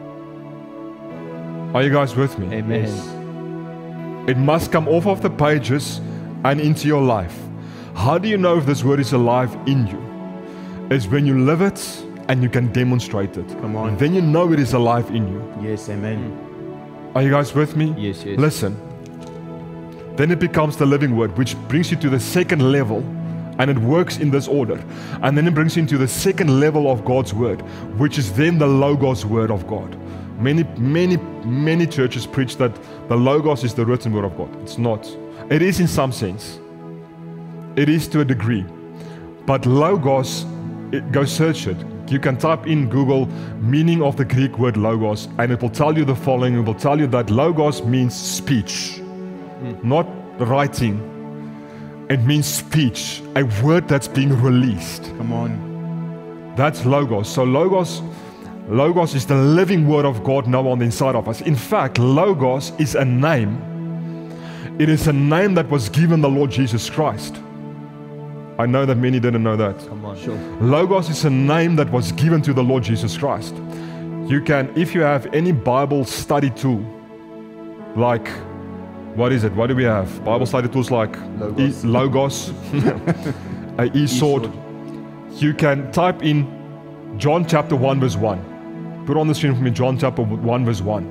Are you guys with me? Amen. Yes. It must come off of the pages and into your life. How do you know if this Word is alive in you? It's when you live it and you can demonstrate it. Come on. Then you know it is alive in you. Yes, amen. Are you guys with me? Yes. Listen. Then it becomes the living Word, which brings you to the second level, and it works in this order. And then it brings you into the second level of God's Word, which is then the Logos Word of God, Many churches preach that the Logos is the written word of God. It's not. It is in some sense. It is to a degree. But Logos, go search it. You can type in Google meaning of the Greek word Logos, and it will tell you the following. It will tell you that Logos means speech, not writing. It means speech, a word that's being released. Come on. That's Logos. So Logos is the living word of God now on the inside of us. In fact, Logos is a name. It is a name that was given the Lord Jesus Christ. I know that many didn't know that. Come on. Sure. Logos is a name that was given to the Lord Jesus Christ. You can, if you have any Bible study tool, like, what is it? What do we have? Bible study tools like Logos. a e-sword. You can type in John chapter 1 verse 1. Put on the screen for me, John chapter 1 verse 1.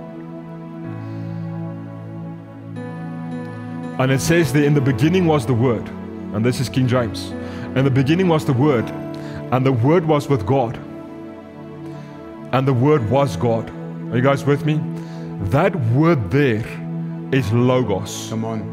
And it says there, in the beginning was the Word. And this is King James. In the beginning was the Word, and the Word was with God, and the Word was God. Are you guys with me? That word there is Logos. Come on.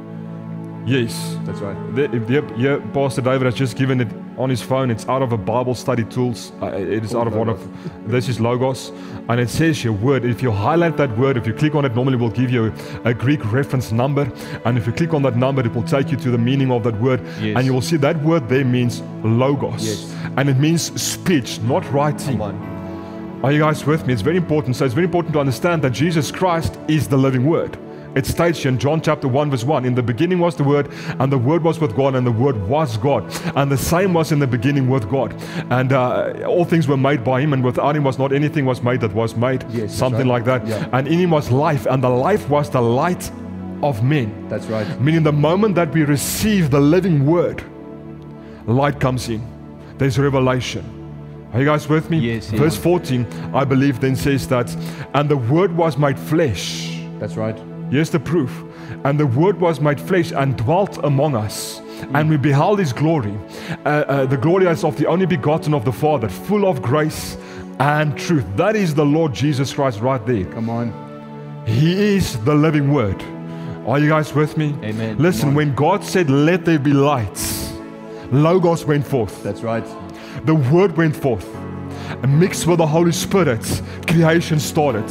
Yes. That's right. Yeah, Pastor David has just given it on his phone. It's out of a Bible study tools. It is out of one of, this is Logos. And it says your word. If you highlight that word, if you click on it, normally it will give you a Greek reference number. And if you click on that number, it will take you to the meaning of that word. Yes. And you will see that word there means Logos. Yes. And it means speech, not writing. Come on. Are you guys with me? It's very important. So it's very important to understand that Jesus Christ is the living word. It states here in John chapter 1 verse 1, in the beginning was the Word, and the Word was with God, and the Word was God. And the same was in the beginning with God. And all things were made by Him, and without Him was not anything was made that was made. Yes, something right. like that. Yeah. And in Him was life, and the life was the light of men. That's right. Meaning the moment that we receive the living Word, light comes in. There's revelation. Are you guys with me? Yes, Verse yes. 14, I believe, then says that, and the Word was made flesh. That's right. Here's the proof. And the Word was made flesh and dwelt among us. And we beheld His glory. The glory as of the only begotten of the Father, full of grace and truth. That is the Lord Jesus Christ right there. Come on. He is the living Word. Are you guys with me? Amen. Listen, when God said, let there be lights, Logos went forth. That's right. The Word went forth. And mixed with the Holy Spirit, creation started.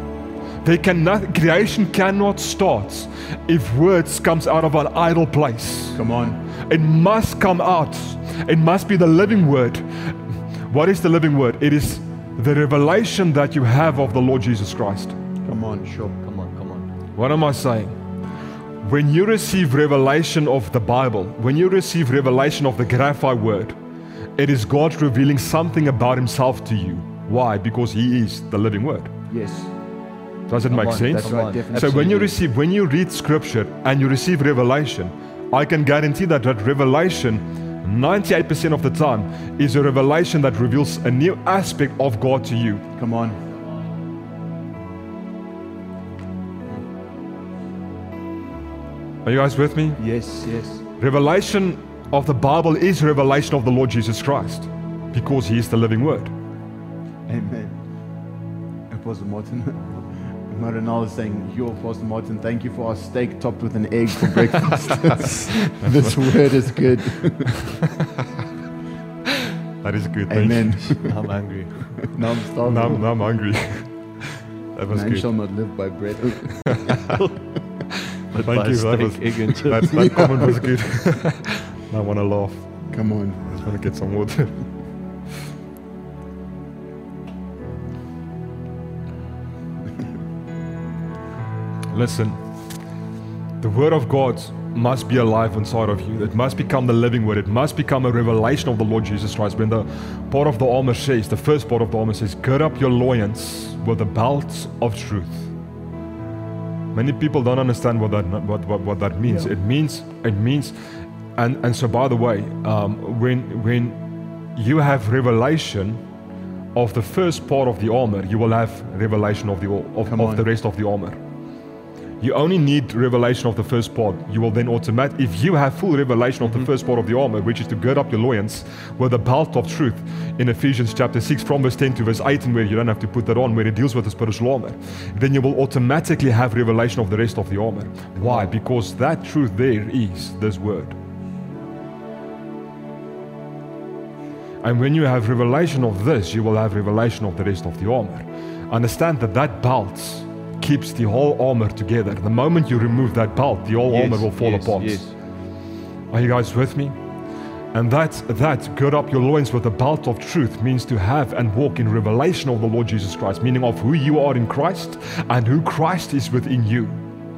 Creation cannot start if words comes out of an idle place. Come on. It must come out. It must be the living word. What is the living word? It is the revelation that you have of the Lord Jesus Christ. Come on. Sure. Come on. Come on. What am I saying? When you receive revelation of the Bible, when you receive revelation of the graphite word, it is God revealing something about Himself to you. Why? Because He is the living word. Yes. Does it Come make on, sense? That's right, definitely. So when you read scripture and you receive revelation, I can guarantee that revelation 98% of the time is a revelation that reveals a new aspect of God to you. Come on. Are you guys with me? Yes. Yes. Revelation of the Bible is revelation of the Lord Jesus Christ because He is the living word. Amen. Apostle Martin. Marinal is saying, yo, Apostle Martin, thank you for our steak topped with an egg for breakfast. This word is good. That is good. Amen. I'm hungry. Now I'm starving. Now I'm hungry. That was Man good. shall not live by bread. But Thank by you. steak, That was egg and chips. that comment was good. I want to laugh. Come on. I just want to get some water. Listen, the Word of God must be alive inside of you. It must become the living Word. It must become a revelation of the Lord Jesus Christ. When the part of the armor says, the first part of the armor says, gird up your loins with the belt of truth. Many people don't understand what that means. Yeah. It means, and so by the way, when you have revelation of the first part of the armor, you will have revelation of Come on. the rest of the armor. You only need revelation of the first part. You will then if you have full revelation of the first part of the armor, which is to gird up your loins with the belt of truth in Ephesians chapter 6 from verse 10 to verse 18, where you don't have to put that on, where it deals with the spiritual armor, then you will automatically have revelation of the rest of the armor. Why? Because that truth there is this word. And when you have revelation of this, you will have revelation of the rest of the armor. Understand that that belt keeps the whole armor together. The moment you remove that belt, the whole armor will fall apart. Yes. Are you guys with me? And that gird up your loins with the belt of truth means to have and walk in revelation of the Lord Jesus Christ, meaning of who you are in Christ and who Christ is within you.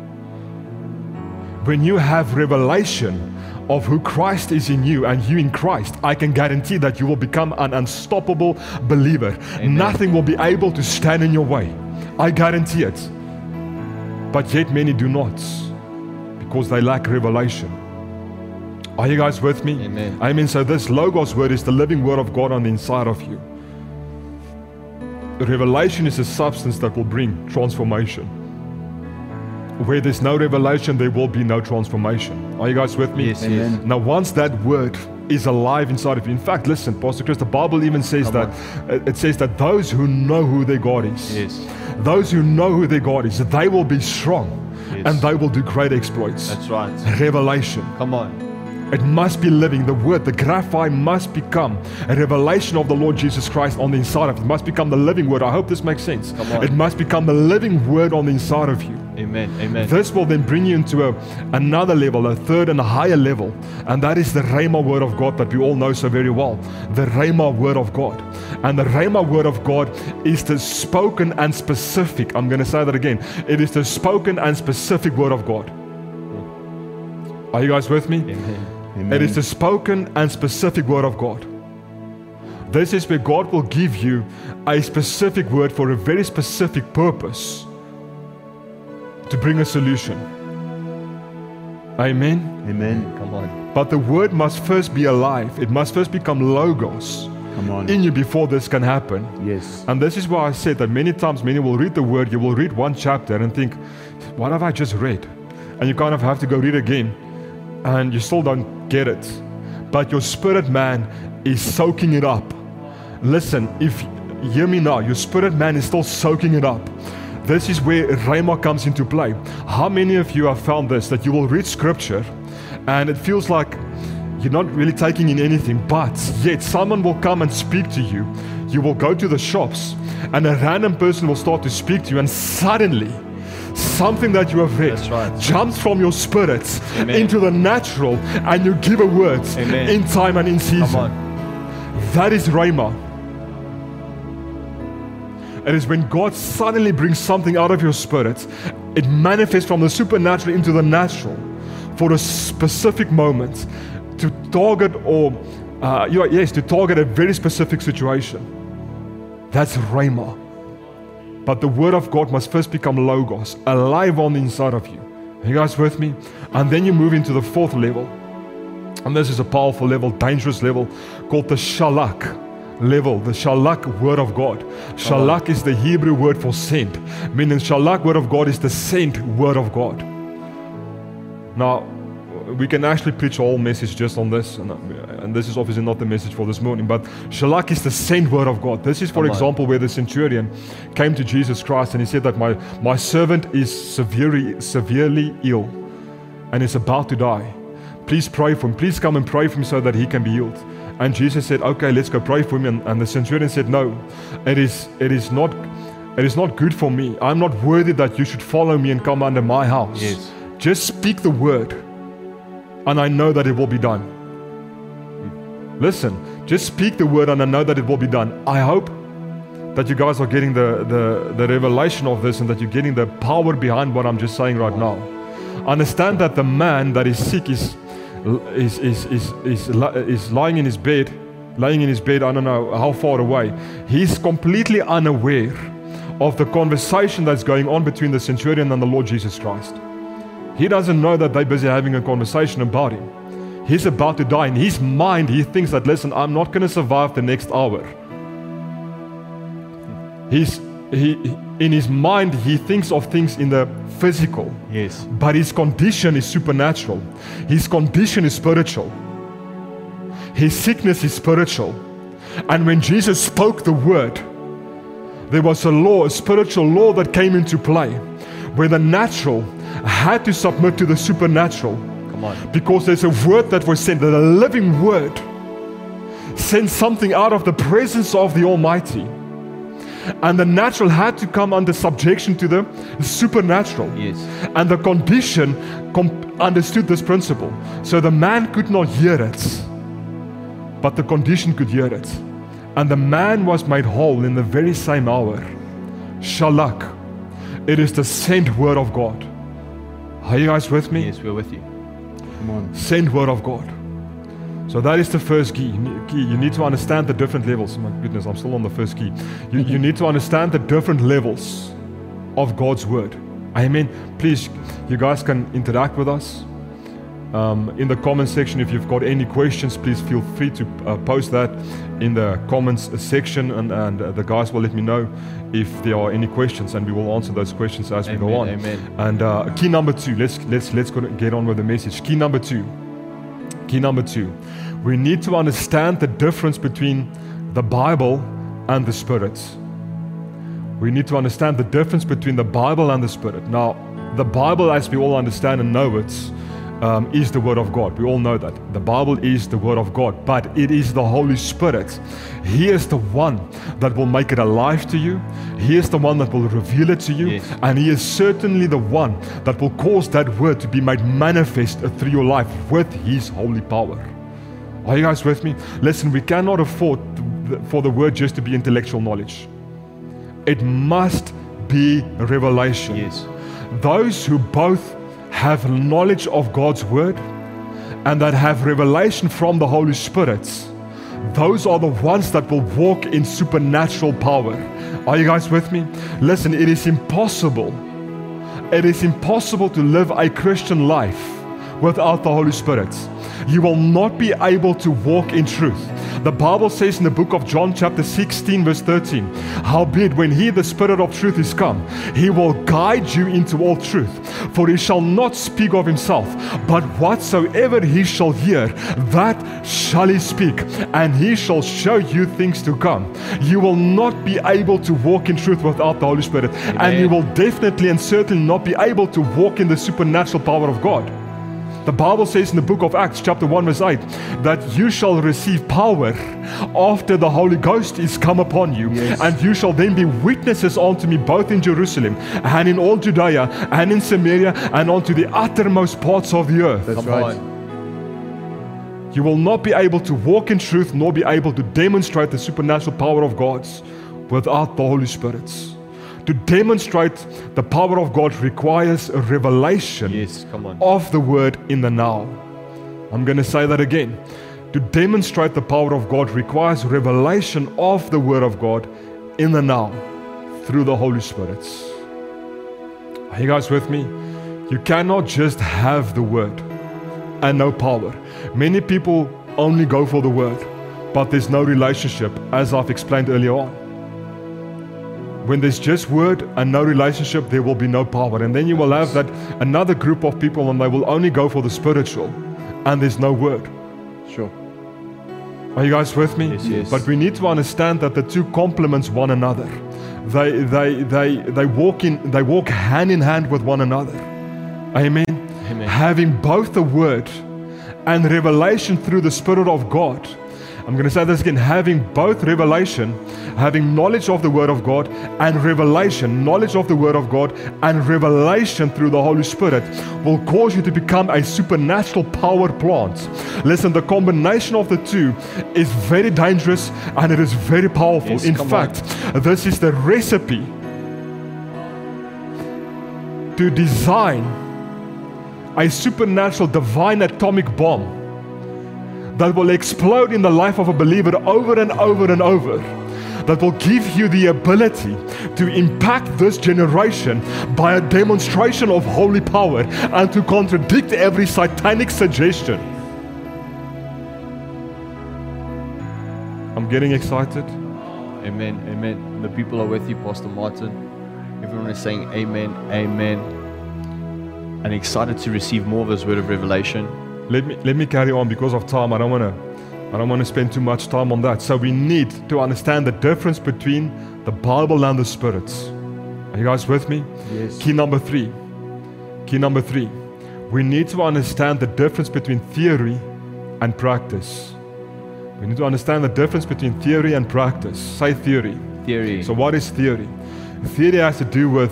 When you have revelation of who Christ is in you and you in Christ, I can guarantee that you will become an unstoppable believer. Amen. Nothing will be able to stand in your way. I guarantee it. But yet many do not, because they lack revelation. Are you guys with me? Amen. Amen. So this Logos word is the living word of God on the inside of you. Revelation is a substance that will bring transformation. Where there's no revelation, there will be no transformation. Are you guys with me? Yes, Amen. yes. Now, once that word is alive inside of you, in fact, listen, Pastor Chris, the Bible even says it says that those who know who their God is, Yes. those who know who their God is, they will be strong Yes. and they will do great exploits. That's right. Revelation. Come on. It must be living. The word, the graphite must become a revelation of the Lord Jesus Christ on the inside of you. It must become the living word. I hope this makes sense. Come on. It must become the living word on the inside of you. Amen. Amen. This will then bring you into another level, a third and a higher level, and that is the Rhema word of God that we all know so very well. The Rhema word of God. And the Rhema word of God is the spoken and specific. I'm going to say that again. It is the spoken and specific word of God. Are you guys with me? Amen. Amen. It is the spoken and specific word of God. This is where God will give you a specific word for a very specific purpose to bring a solution. Amen. Amen. Come on. But the word must first be alive. It must first become Logos Come on. in you before this can happen. Yes. And this is why I said that many times many will read the word, you will read one chapter and think, what have I just read? And you kind of have to go read again and you still don't get it. But your spirit man is soaking it up. Listen, hear me now, your spirit man is still soaking it up. This is where Rhema comes into play. How many of you have found this, that you will read scripture and it feels like you're not really taking in anything, but yet someone will come and speak to you. You will go to the shops and a random person will start to speak to you, and suddenly something that you have read That's right. jumps from your spirit Amen. into the natural, and you give a word Amen. in time and in season. Come on. That is Rhema. It is when God suddenly brings something out of your spirit, it manifests from the supernatural into the natural for a specific moment to target to target a very specific situation. That's Rhema. But the word of God must first become Logos, alive on the inside of you. Are you guys with me? And then you move into the fourth level. And this is a powerful level, dangerous level, called the Shalak level, the Shalak word of God. Shalak is the Hebrew word for sent, meaning Shalak word of God is the sent word of God. Now, we can actually preach a whole message just on this, and this is obviously not the message for this morning, but Shalak is the sent word of God. This is, for example, where the centurion came to Jesus Christ and he said that my servant is severely ill and is about to die. Please pray for him. Please come and pray for him so that he can be healed. And Jesus said, okay, let's go pray for him. And the centurion said, no, it is not good for me. I'm not worthy that you should follow me and come under my house. Yes. Just speak the word, and I know that it will be done. Listen, just speak the word and I know that it will be done. I hope that you guys are getting the revelation of this and that you're getting the power behind what I'm just saying right now. Understand that the man that is sick is lying in his bed, I don't know how far away. He's completely unaware of the conversation that's going on between the centurion and the Lord Jesus Christ. He doesn't know that they're busy having a conversation about him. He's about to die. In his mind, he thinks that, listen, I'm not going to survive the next hour. in his mind, he thinks of things in the physical. Yes. But his condition is supernatural. His condition is spiritual. His sickness is spiritual. And when Jesus spoke the word, there was a law, a spiritual law that came into play, where the natural had to submit to the supernatural. Come on. Because there's a word that was sent, that a living word sent something out of the presence of the Almighty. And the natural had to come under subjection to the supernatural. Yes. And the condition understood this principle. So the man could not hear it, but the condition could hear it. And the man was made whole in the very same hour. Shalak. It is the sent word of God. Are you guys with me? Yes, we're with you. Come on. Sent word of God. So that is the first key. You need to understand the different levels. My goodness, I'm still on the first key. You need to understand the different levels of God's word. Amen. Please, you guys can interact with us. In the comment section, if you've got any questions, please feel free to post that in the comments section, and the guys will let me know if there are any questions, and we will answer those questions as we go on. Amen. And key number 2, let's get on with the message. Key number 2, we need to understand the difference between the Bible and the Spirit. We need to understand the difference between the Bible and the Spirit. Now, the Bible, as we all understand and know it, is the Word of God. We all know that. The Bible is the Word of God, but it is the Holy Spirit. He is the one that will make it alive to you. He is the one that will reveal it to you. Yes. And He is certainly the one that will cause that Word to be made manifest through your life with His holy power. Are you guys with me? Listen, we cannot afford for the Word just to be intellectual knowledge. It must be revelation. Yes. Those who both have knowledge of God's word and that have revelation from the Holy Spirit, those are the ones that will walk in supernatural power. Are you guys with me? Listen, it is impossible to live a Christian life without the Holy Spirit. You will not be able to walk in truth. The Bible says in the book of John chapter 16 verse 13, howbeit when He, the Spirit of truth, is come, He will guide you into all truth. For He shall not speak of Himself, but whatsoever He shall hear, that shall He speak, and He shall show you things to come. You will not be able to walk in truth without the Holy Spirit. Amen. And you will definitely and certainly not be able to walk in the supernatural power of God. The Bible says in the book of Acts chapter 1 verse 8 that you shall receive power after the Holy Ghost is come upon you. Yes. And you shall then be witnesses unto me both in Jerusalem and in all Judea and in Samaria and unto the uttermost parts of the earth. That's Come right. on. You will not be able to walk in truth nor be able to demonstrate the supernatural power of God without the Holy Spirit. To demonstrate the power of God requires a revelation Yes, come on. of the word in the now. I'm going to say that again. To demonstrate the power of God requires revelation of the word of God in the now through the Holy Spirit. Are you guys with me? You cannot just have the word and no power. Many people only go for the word, but there's no relationship, as I've explained earlier on. When there's just word and no relationship, there will be no power. And then you will have that another group of people and they will only go for the spiritual and there's no word. Sure. Are you guys with me? Yes, yes. But we need to understand that the two complement one another. They walk hand in hand with one another. Amen. Amen. Having both the word and revelation through the Spirit of God. I'm going to say this again, having both revelation, having knowledge of the Word of God and revelation, knowledge of the Word of God and revelation through the Holy Spirit will cause you to become a supernatural power plant. Listen, the combination of the two is very dangerous and it is very powerful. Yes, in come fact, this is the recipe to design a supernatural divine atomic bomb that will explode in the life of a believer over and over and over, that will give you the ability to impact this generation by a demonstration of holy power and to contradict every satanic suggestion. I'm getting excited. Amen. Amen. The people are with you, Pastor Martin. Everyone is saying amen, amen, and excited to receive more of this word of revelation. Let me carry on because of time. I don't want to spend too much time on that. So we need to understand the difference between the Bible and the spirits. Are you guys with me? Yes. Key number three. We need to understand the difference between theory and practice. We need to understand the difference between theory and practice. Say theory. Theory. So what is theory? Theory has to do with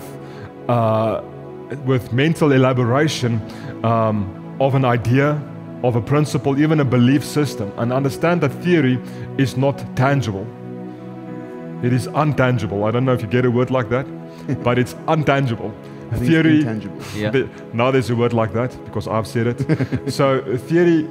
mental elaboration of an idea, of a principle, even a belief system. And understand that theory is not tangible. It is untangible. I don't know if you get a word like that, but it's untangigible. I think Theory. it's intangible. Yeah. Now there's a word like that because I've said it. So theory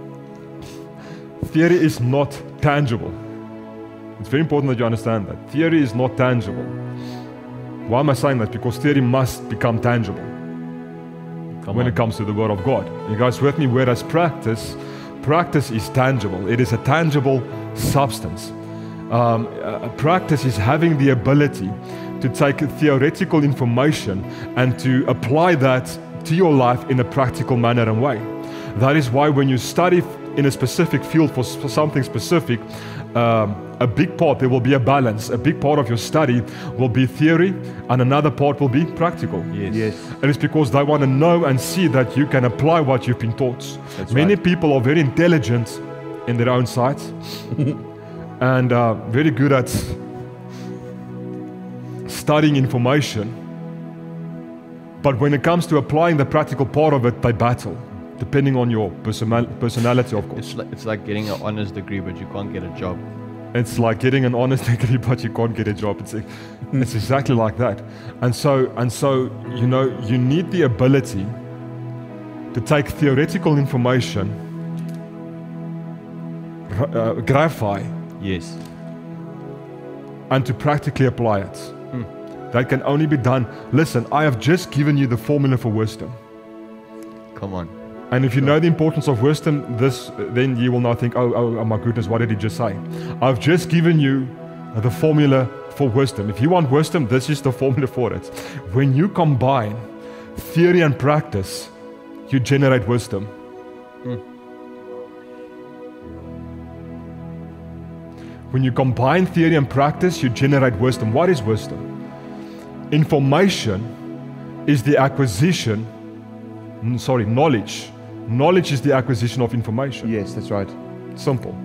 is not tangible. It's very important that you understand that. Theory is not tangible. Why am I saying that? Because theory must become tangible when it comes to the Word of God. You guys with me? Whereas practice is tangible. It is a tangible substance. Practice is having the ability to take theoretical information and to apply that to your life in a practical manner and way. That is why when you study in a specific field for something specific, a big part, there will be a balance. A big part of your study will be theory and another part will be practical. Yes. And it's because they want to know and see that you can apply what you've been taught. That's Many right. people are very intelligent in their own sight and very good at studying information. But when it comes to applying the practical part of it, they battle, depending on your personality, of course. It's like getting an honors degree, but you can't get a job. It's like getting an honest degree, but you can't get a job. It's exactly like that. And so, you know, you need the ability to take theoretical information, graphify, Yes. and to practically apply it. That can only be done. Listen, I have just given you the formula for wisdom. Come on. And if you know the importance of wisdom, then you will now think, oh my goodness, what did he just say? I've just given you the formula for wisdom. If you want wisdom, this is the formula for it. When you combine theory and practice, you generate wisdom. When you combine theory and practice, you generate wisdom. What is wisdom? Information is the acquisition, knowledge. Knowledge is the acquisition of information. Yes, that's right. Simple.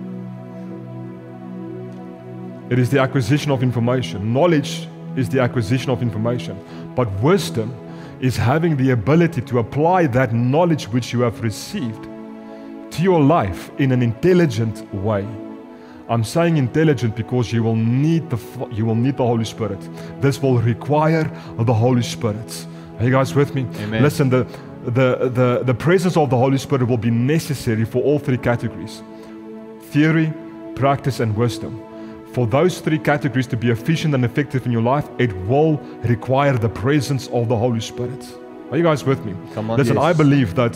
It is the acquisition of information. Knowledge is the acquisition of information. But wisdom is having the ability to apply that knowledge which you have received to your life in an intelligent way. I'm saying intelligent because you will need the Holy Spirit. This will require the Holy Spirit. Are you guys with me? Amen. Listen, the presence of the Holy Spirit will be necessary for all three categories: theory, practice, and wisdom. For those three categories to be efficient and effective in your life, it will require the presence of the Holy Spirit. Are you guys with me? Come on. Listen, Yes. I believe that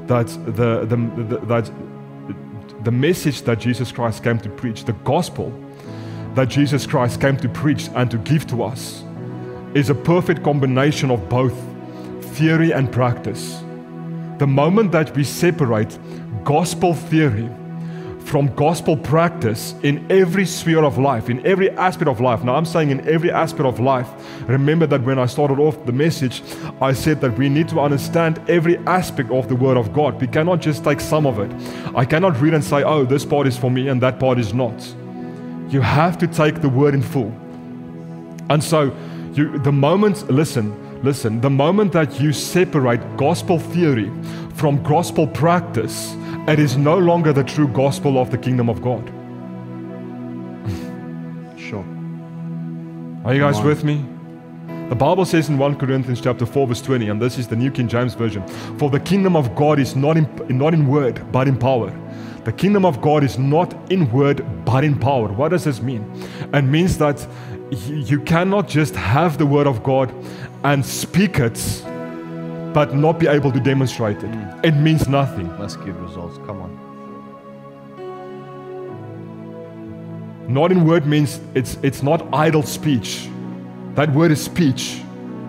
the message that Jesus Christ came to preach, the gospel that Jesus Christ came to preach and to give to us, is a perfect combination of both theory and practice. The moment that we separate gospel theory from gospel practice in every sphere of life, in every aspect of life. Now I'm saying in every aspect of life. Remember that when I started off the message, I said that we need to understand every aspect of the Word of God. We cannot just take some of it. I cannot read and say, oh, this part is for me and that part is not. You have to take the Word in full. And so the moment that you separate gospel theory from gospel practice, it is no longer the true gospel of the kingdom of God. Sure. Are you guys Come on. with me? The Bible says in 1 Corinthians chapter 4 verse 20, and this is the New King James Version, for the kingdom of God is not in word, but in power. The kingdom of God is not in word, but in power. What does this mean? It means that you cannot just have the word of God and speak it, but not be able to demonstrate it. It means nothing. Must give results. Come on. Not in word means it's not idle speech. That word is speech.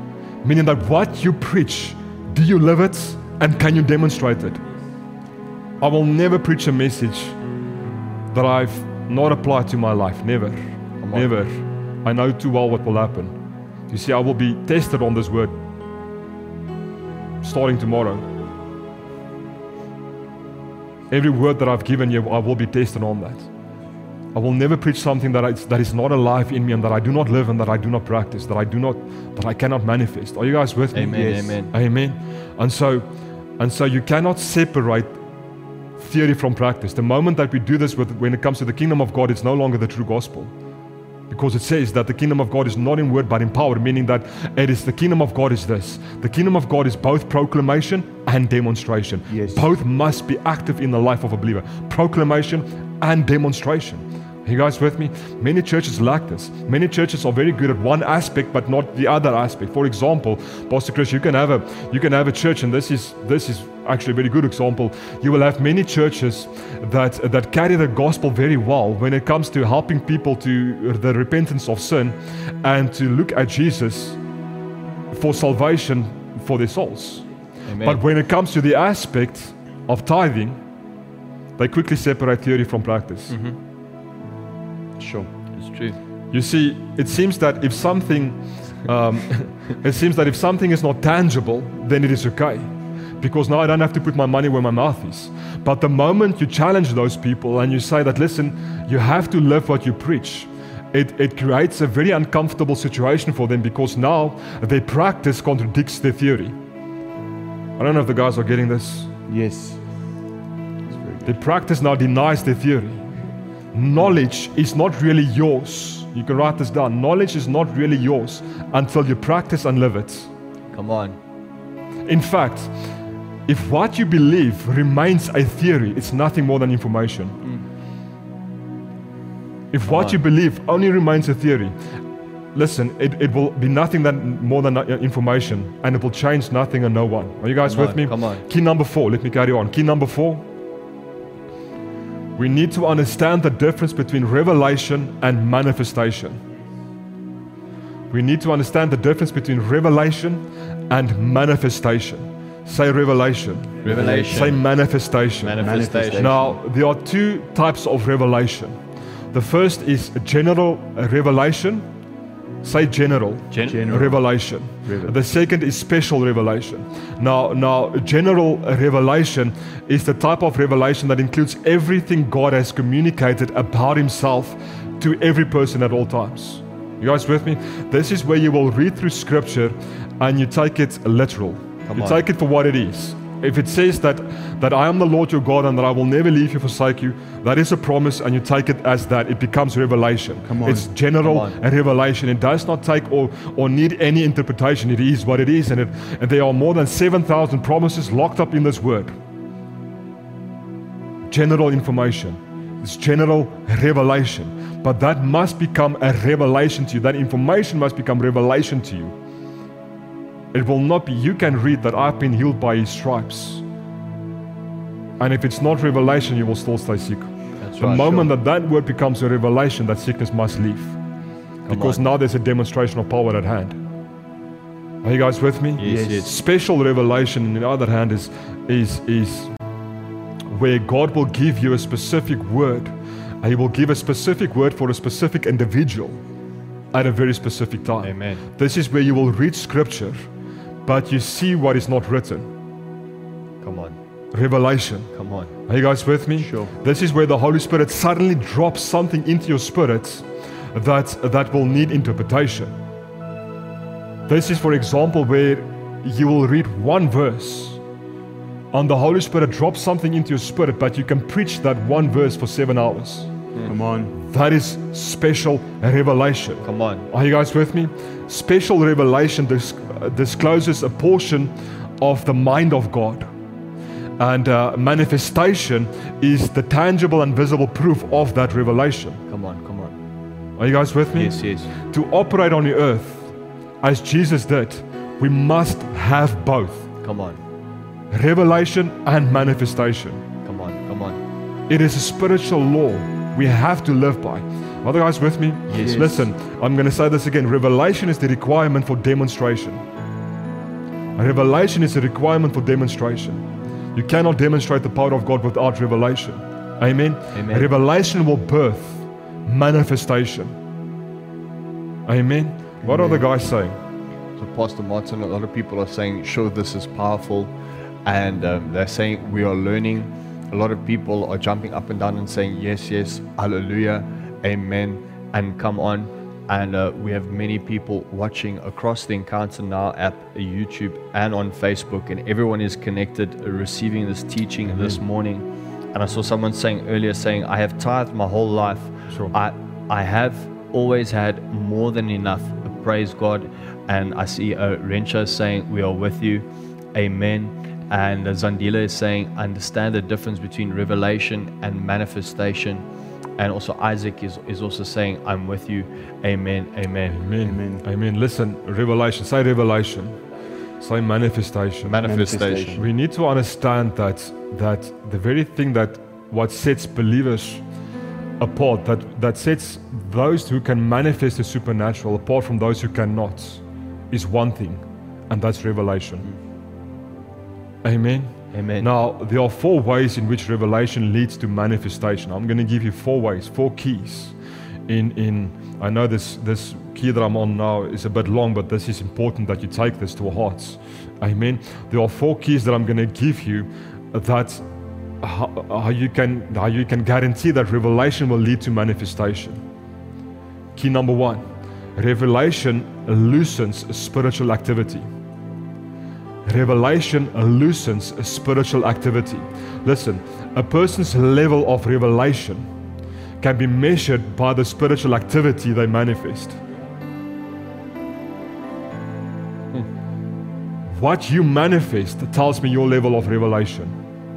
Meaning that what you preach, do you live it and can you demonstrate it? I will never preach a message that I've not applied to my life. Never. Never. I know too well what will happen. You see, I will be tested on this word starting tomorrow. Every word that I've given you, I will be tested on that. I will never preach something that is not alive in me and that I do not live and that I do not practice, that I cannot manifest. Are you guys with me? Amen. Yes. Amen. Amen. And so you cannot separate theory from practice. The moment that we do this when it comes to the kingdom of God, it's no longer the true gospel. Because it says that the kingdom of God is not in word but in power, meaning that it is the kingdom of God is this. The kingdom of God is both proclamation and demonstration. Yes. Both must be active in the life of a believer. Proclamation and demonstration. Are you guys with me? Many churches lack this. Many churches are very good at one aspect but not the other aspect. For example, Pastor Chris, you can have a church, and this is actually a very good example. You will have many churches that carry the gospel very well when it comes to helping people to the repentance of sin and to look at Jesus for salvation for their souls. Amen. But when it comes to the aspect of tithing, they quickly separate theory from practice. Sure. It's true. You see, it seems that if something is not tangible, then it is okay. Because now I don't have to put my money where my mouth is. But the moment you challenge those people and you say that, listen, you have to live what you preach, it creates a very uncomfortable situation for them, because now their practice contradicts their theory. I don't know if the guys are getting this. Yes. Their practice now denies their theory. Knowledge is not really yours. You can write this down. Knowledge is not really yours until you practice and live it. Come on. In fact, if what you believe remains a theory, it's nothing more than information. If what you believe only remains a theory, listen, it will be nothing more than information, and it will change nothing and no one. Are you guys with me? Come on. Key number 4. Let me carry on. Key number 4. We need to understand the difference between revelation and manifestation. We need to understand the difference between revelation and manifestation. Say revelation. Revelation. Say manifestation. Manifestation. Now, there are 2 types of revelation. The first is general revelation. Say general. General. Revelation. The second is special revelation. Now, general revelation is the type of revelation that includes everything God has communicated about Himself to every person at all times. You guys with me? This is where you will read through Scripture and you take it literal. You take it for what it is. If it says that I am the Lord your God and that I will never leave you, forsake you, that is a promise, and you take it as that. It becomes revelation. It's general revelation. It does not take or need any interpretation. It is what it is, and there are more than 7,000 promises locked up in this word. General information. It's general revelation. But that must become a revelation to you. That information must become revelation to you. It will not be, you can read that I've been healed by His stripes. And if it's not revelation, you will still stay sick. That's the right, moment that word becomes a revelation, that sickness must leave. Because now there's a demonstration of power at hand. Are you guys with me? Yes. Special revelation, on the other hand, is where God will give you a specific word. And He will give a specific word for a specific individual at a very specific time. Amen. This is where you will read Scripture, but you see what is not written. Come on. Revelation. Come on. Are you guys with me? Sure. This is where the Holy Spirit suddenly drops something into your spirit that will need interpretation. This is, for example, where you will read one verse and the Holy Spirit drops something into your spirit, but you can preach that one verse for 7 hours. Come on. That is special revelation. Come on. Are you guys with me? Special revelation discloses a portion of the mind of God. And manifestation is the tangible and visible proof of that revelation. Come on. Come on. Are you guys with me? Yes. To operate on the earth as Jesus did, we must have both. Come on. Revelation and manifestation. Come on. Come on. It is a spiritual law we have to live by. Are you guys with me? Yes. Listen, I'm going to say this again. Revelation is the requirement for demonstration. Revelation is a requirement for demonstration. You cannot demonstrate the power of God without revelation. Amen? Amen. Revelation will birth manifestation. Amen? What are the guys saying? So Pastor Martin, a lot of people are saying, sure, this is powerful. And they're saying we are learning. A lot of people are jumping up and down and saying, yes, yes, hallelujah, amen, and come on. And we have many people watching across the Encounter Now app, YouTube, and on Facebook. And everyone is connected, receiving this teaching this morning. And I saw someone saying earlier, saying, I have tithed my whole life. Sure. I have always had more than enough. Praise God. And I see Rencha saying, we are with you. Amen. And Zandila is saying, understand the difference between revelation and manifestation. And also Isaac is also saying, I'm with you. Amen. Amen. Amen. Amen. Amen. Listen, revelation. Say revelation. Say manifestation. Manifestation. We need to understand that the very thing that what sets believers apart, that sets those who can manifest the supernatural apart from those who cannot, is one thing, and that's revelation. Amen. Amen. Now, there are 4 ways in which revelation leads to manifestation. I'm going to give you 4 ways, 4 keys. I know this key that I'm on now is a bit long, but this is important that you take this to our hearts. Amen. There are 4 keys that I'm going to give you that how you can guarantee that revelation will lead to manifestation. Key number 1, revelation loosens spiritual activity. Revelation loosens spiritual activity. Listen, a person's level of revelation can be measured by the spiritual activity they manifest. What you manifest tells me your level of revelation.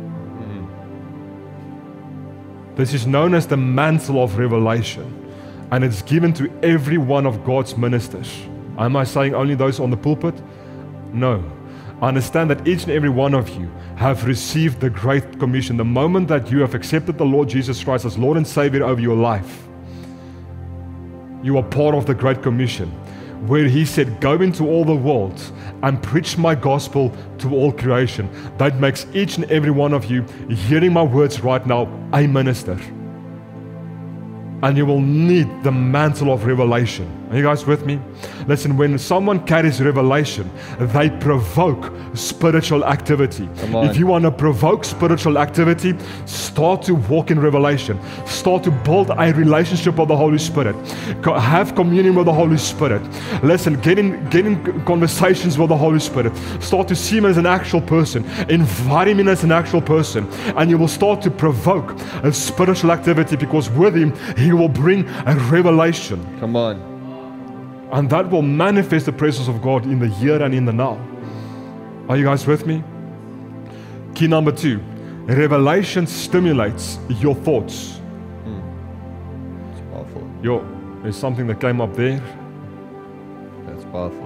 This is known as the mantle of revelation, and it's given to every one of God's ministers. Am I saying only those on the pulpit? No. Understand that each and every one of you have received the Great Commission. The moment that you have accepted the Lord Jesus Christ as Lord and Savior over your life, you are part of the Great Commission, where He said, go into all the world and preach my gospel to all creation. That makes each and every one of you hearing my words right now a minister. And you will need the mantle of revelation. Are you guys with me? Listen, when someone carries revelation, they provoke spiritual activity. If you want to provoke spiritual activity, start to walk in revelation. Start to build a relationship with the Holy Spirit. Have communion with the Holy Spirit. Listen, get in conversations with the Holy Spirit. Start to see Him as an actual person. Invite Him in as an actual person. And you will start to provoke a spiritual activity, because with Him, He will bring a revelation. Come on. And that will manifest the presence of God in the here and in the now. Are you guys with me? Key number 2, revelation stimulates your thoughts. It's powerful. There's something that came up there. That's powerful.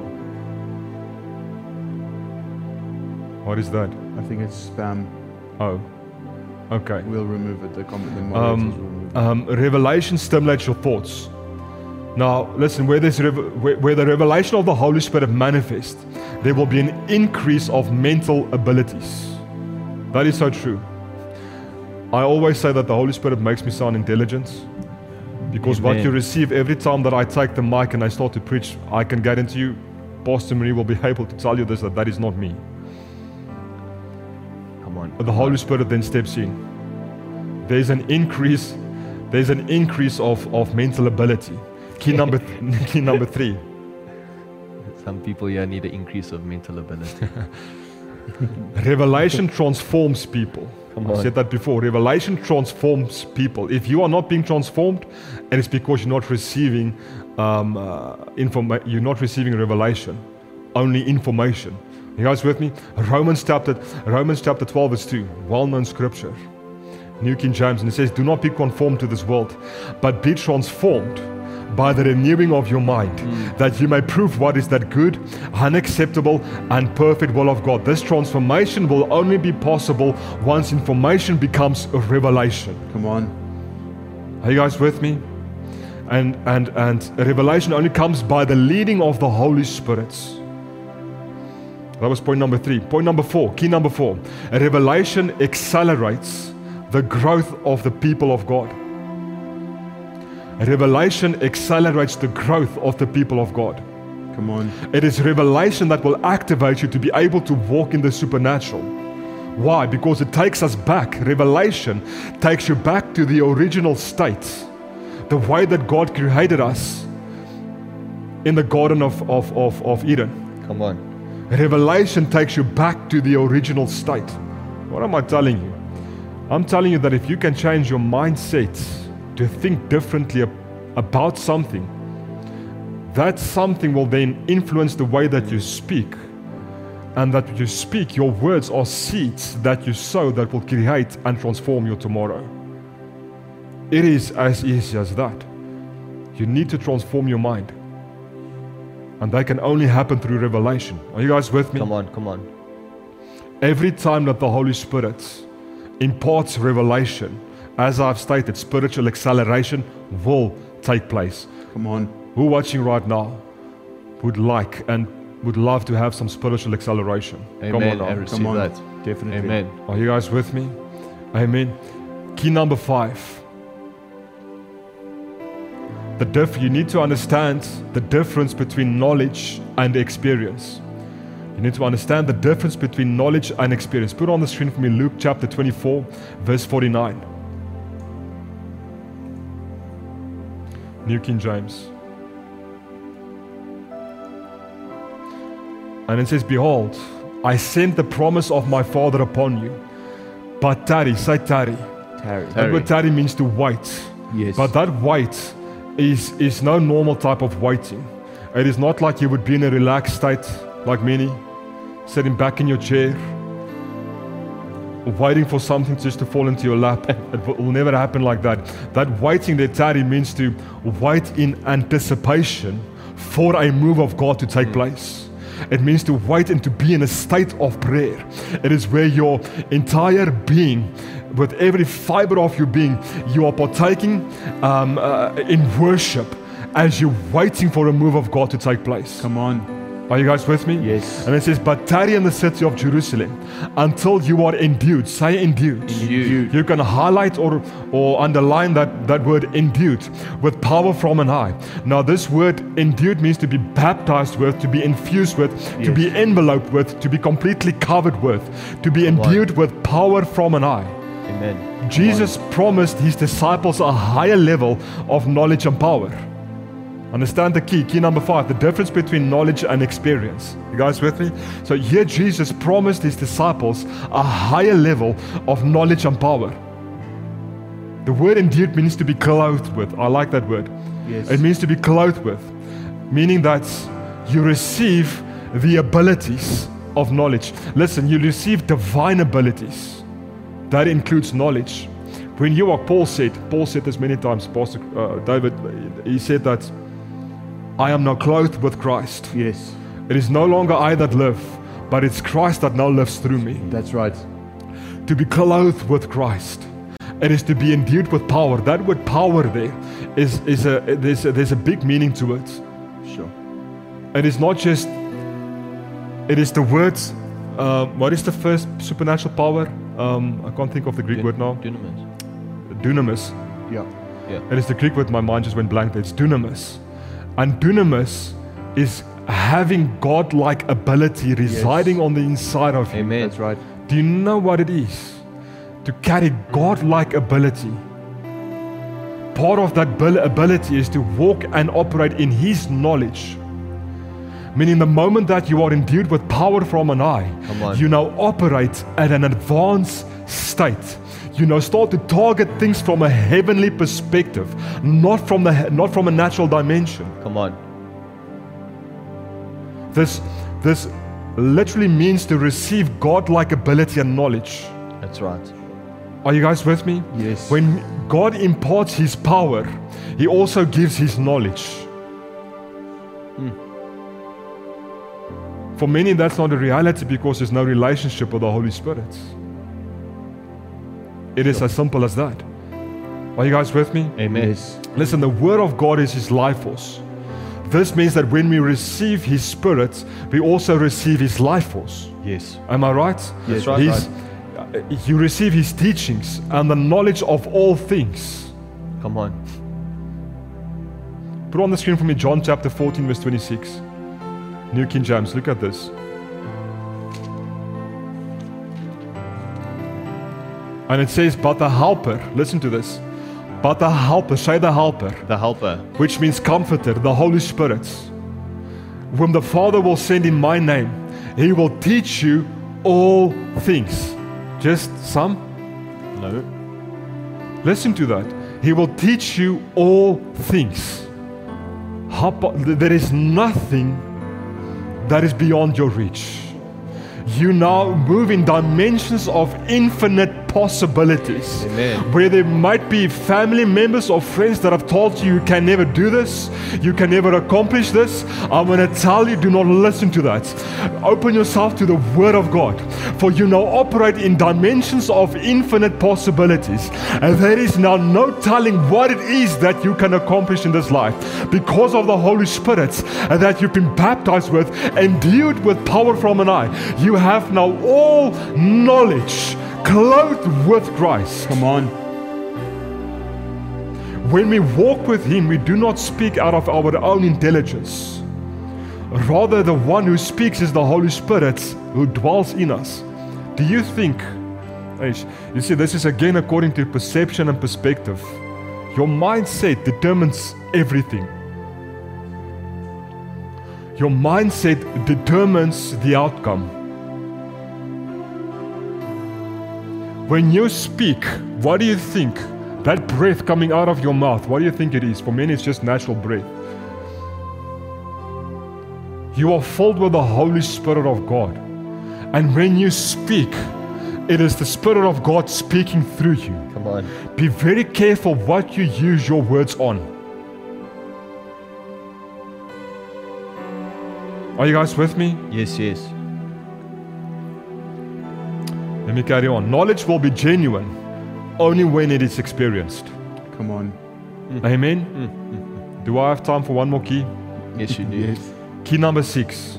What is that? I think it's spam. Oh, okay. We'll remove it. The moderators will remove it. Revelation stimulates your thoughts. Now, listen, where the revelation of the Holy Spirit manifests, there will be an increase of mental abilities. That is so true. I always say that the Holy Spirit makes me sound intelligent, because what you receive every time that I take the mic and I start to preach, I can guarantee you, Pastor Marie will be able to tell you this, that is not me. Come on. But the Holy Spirit then steps in. There's an increase of mental ability. Key number 3. Some people here need an increase of mental ability. Revelation transforms people. I said that before. Revelation transforms people. If you are not being transformed, and it's because you're not receiving you're not receiving revelation, only information. You guys with me? Romans chapter 12 verse 2, well-known scripture, New King James, and it says, do not be conformed to this world, but be transformed by the renewing of your mind, that you may prove what is that good, unacceptable, and perfect will of God. This transformation will only be possible once information becomes a revelation. Come on. Are you guys with me? And revelation only comes by the leading of the Holy Spirit. That was point number 3. Point number 4, key number 4. A revelation accelerates the growth of the people of God. A revelation accelerates the growth of the people of God. Come on. It is revelation that will activate you to be able to walk in the supernatural. Why? Because it takes us back. Revelation takes you back to the original state, the way that God created us in the Garden of Eden. Come on. Revelation takes you back to the original state. What am I telling you? I'm telling you that if you can change your mindset to think differently about something, that something will then influence the way that you speak. And that you speak, your words are seeds that you sow that will create and transform your tomorrow. It is as easy as that. You need to transform your mind. And that can only happen through revelation. Are you guys with me? Come on, come on. Every time that the Holy Spirit imparts revelation, as I've stated, spiritual acceleration will take place. Come on. Who watching right now would like and would love to have some spiritual acceleration? Amen. Come on now. I receive Come on. that. Definitely. Amen. Are you guys with me? Amen. Key number 5. You need to understand the difference between knowledge and experience. You need to understand the difference between knowledge and experience. Put on the screen for me Luke chapter 24, verse 49. New King James. And it says, "Behold, I send the promise of my Father upon you. But tarry," say tarry. Tarry. That word tarry means to wait. Yes. But that wait is no normal type of waiting. It is not like you would be in a relaxed state, like many, sitting back in your chair, waiting for something just to fall into your lap. It will never happen like that. That waiting there, tarry, means to wait in anticipation for a move of God to take place. It means to wait and to be in a state of prayer. It is where your entire being, with every fiber of your being, you are partaking in worship as you're waiting for a move of God to take place. Come on. Are you guys with me? Yes. And it says, "But tarry in the city of Jerusalem until you are endued." Say endued. Endued. You can highlight or underline that word endued with power from on high. Now this word endued means to be baptized with, to be infused with, to be enveloped with, to be completely covered with, to be endued with power from on high. Amen. Jesus promised his disciples a higher level of knowledge and power. Understand the key. Key number 5, the difference between knowledge and experience. You guys with me? So here Jesus promised his disciples a higher level of knowledge and power. The word endued means to be clothed with. I like that word. Yes. It means to be clothed with, meaning that you receive the abilities of knowledge. Listen, you receive divine abilities. That includes knowledge. When you are, Paul said this many times, Pastor David, he said that, "I am now clothed with Christ. Yes. It is no longer I that live, but it's Christ that now lives through me." That's right. To be clothed with Christ, it is to be endued with power. That word power there there's a big meaning to it. Sure. It is not just, it is the words, what is the first supernatural power? I can't think of the Greek word now. Dunamis. Dunamis. Yeah. Yeah. It is the Greek word, my mind just went blank there. It's dunamis. And dunamis is having God-like ability residing on the inside of you. Amen. That's right. Do you know what it is to carry God-like ability? Part of that ability is to walk and operate in his knowledge. Meaning the moment that you are endued with power from on high, Come on. you now operate at an advanced state. You now start to target things from a heavenly perspective, not from a natural dimension. Come on. This literally means to receive God-like ability and knowledge. That's right. Are you guys with me? Yes. When God imparts his power, he also gives his knowledge. For many, that's not a reality because there's no relationship with the Holy Spirit. It is as simple as that. Are you guys with me? Amen. Yes. Listen, the Word of God is his life force. This means that when we receive His Spirit, we also receive His life force. Yes. Am I right? That's right. You receive His teachings and the knowledge of all things. Come on. Put on the screen for me John chapter 14 verse 26. New King James, look at this. And it says, but the Helper, listen to this. But the Helper, say the Helper. The Helper. Which means Comforter, the Holy Spirit, whom the Father will send in my name. He will teach you all things. Just some? No. Listen to that. He will teach you all things. There is nothing that is beyond your reach. You now move in dimensions of infinite possibilities. Amen. Where there might be family members or friends that have told you can never do this, you can never accomplish this. I'm going to tell you, do not listen to that. Open yourself to the Word of God, for you now operate in dimensions of infinite possibilities, and there is now no telling what it is that you can accomplish in this life because of the Holy Spirit that you've been baptized with, endued with power from on high. You have now all knowledge, clothed with Christ. Come on. When we walk with Him, we do not speak out of our own intelligence. Rather, the one who speaks is the Holy Spirit who dwells in us. Do you think, you see, this is again according to perception and perspective. Your mindset determines everything. Your mindset determines the outcome. When you speak, what do you think? That breath coming out of your mouth, what do you think it is? For many, it's just natural breath. You are filled with the Holy Spirit of God. And when you speak, it is the Spirit of God speaking through you. Come on. Be very careful what you use your words on. Are you guys with me? Yes, yes. Let me carry on. Knowledge will be genuine only when it is experienced. Come on. Amen? Do I have time for one more key? Yes, you do. Yes. Key number 6.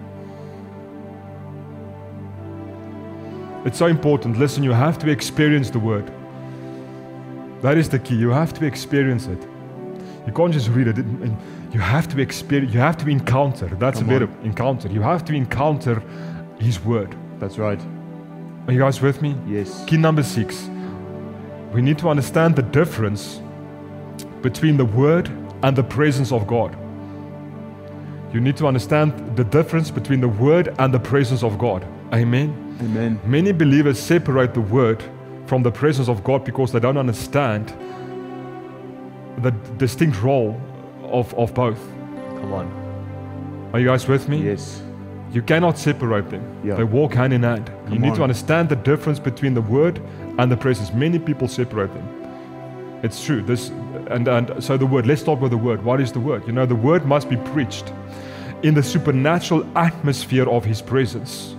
It's so important. Listen, you have to experience the Word. That is the key. You have to experience it. You can't just read it. You have to experience. You have to encounter. That's a better encounter. You have to encounter His Word. That's right. Are you guys with me? Yes. Key number 6. We need to understand the difference between the Word and the presence of God. You need to understand the difference between the Word and the presence of God. Amen? Amen. Many believers separate the Word from the presence of God because they don't understand the distinct role of both. Come on. Are you guys with me? Yes. You cannot separate them. Yeah. They walk hand in hand. You need to on. understand the difference between the Word and the presence. Many people separate them. It's true. So the Word, let's start with the Word. What is the Word? You know, the Word must be preached in the supernatural atmosphere of His presence.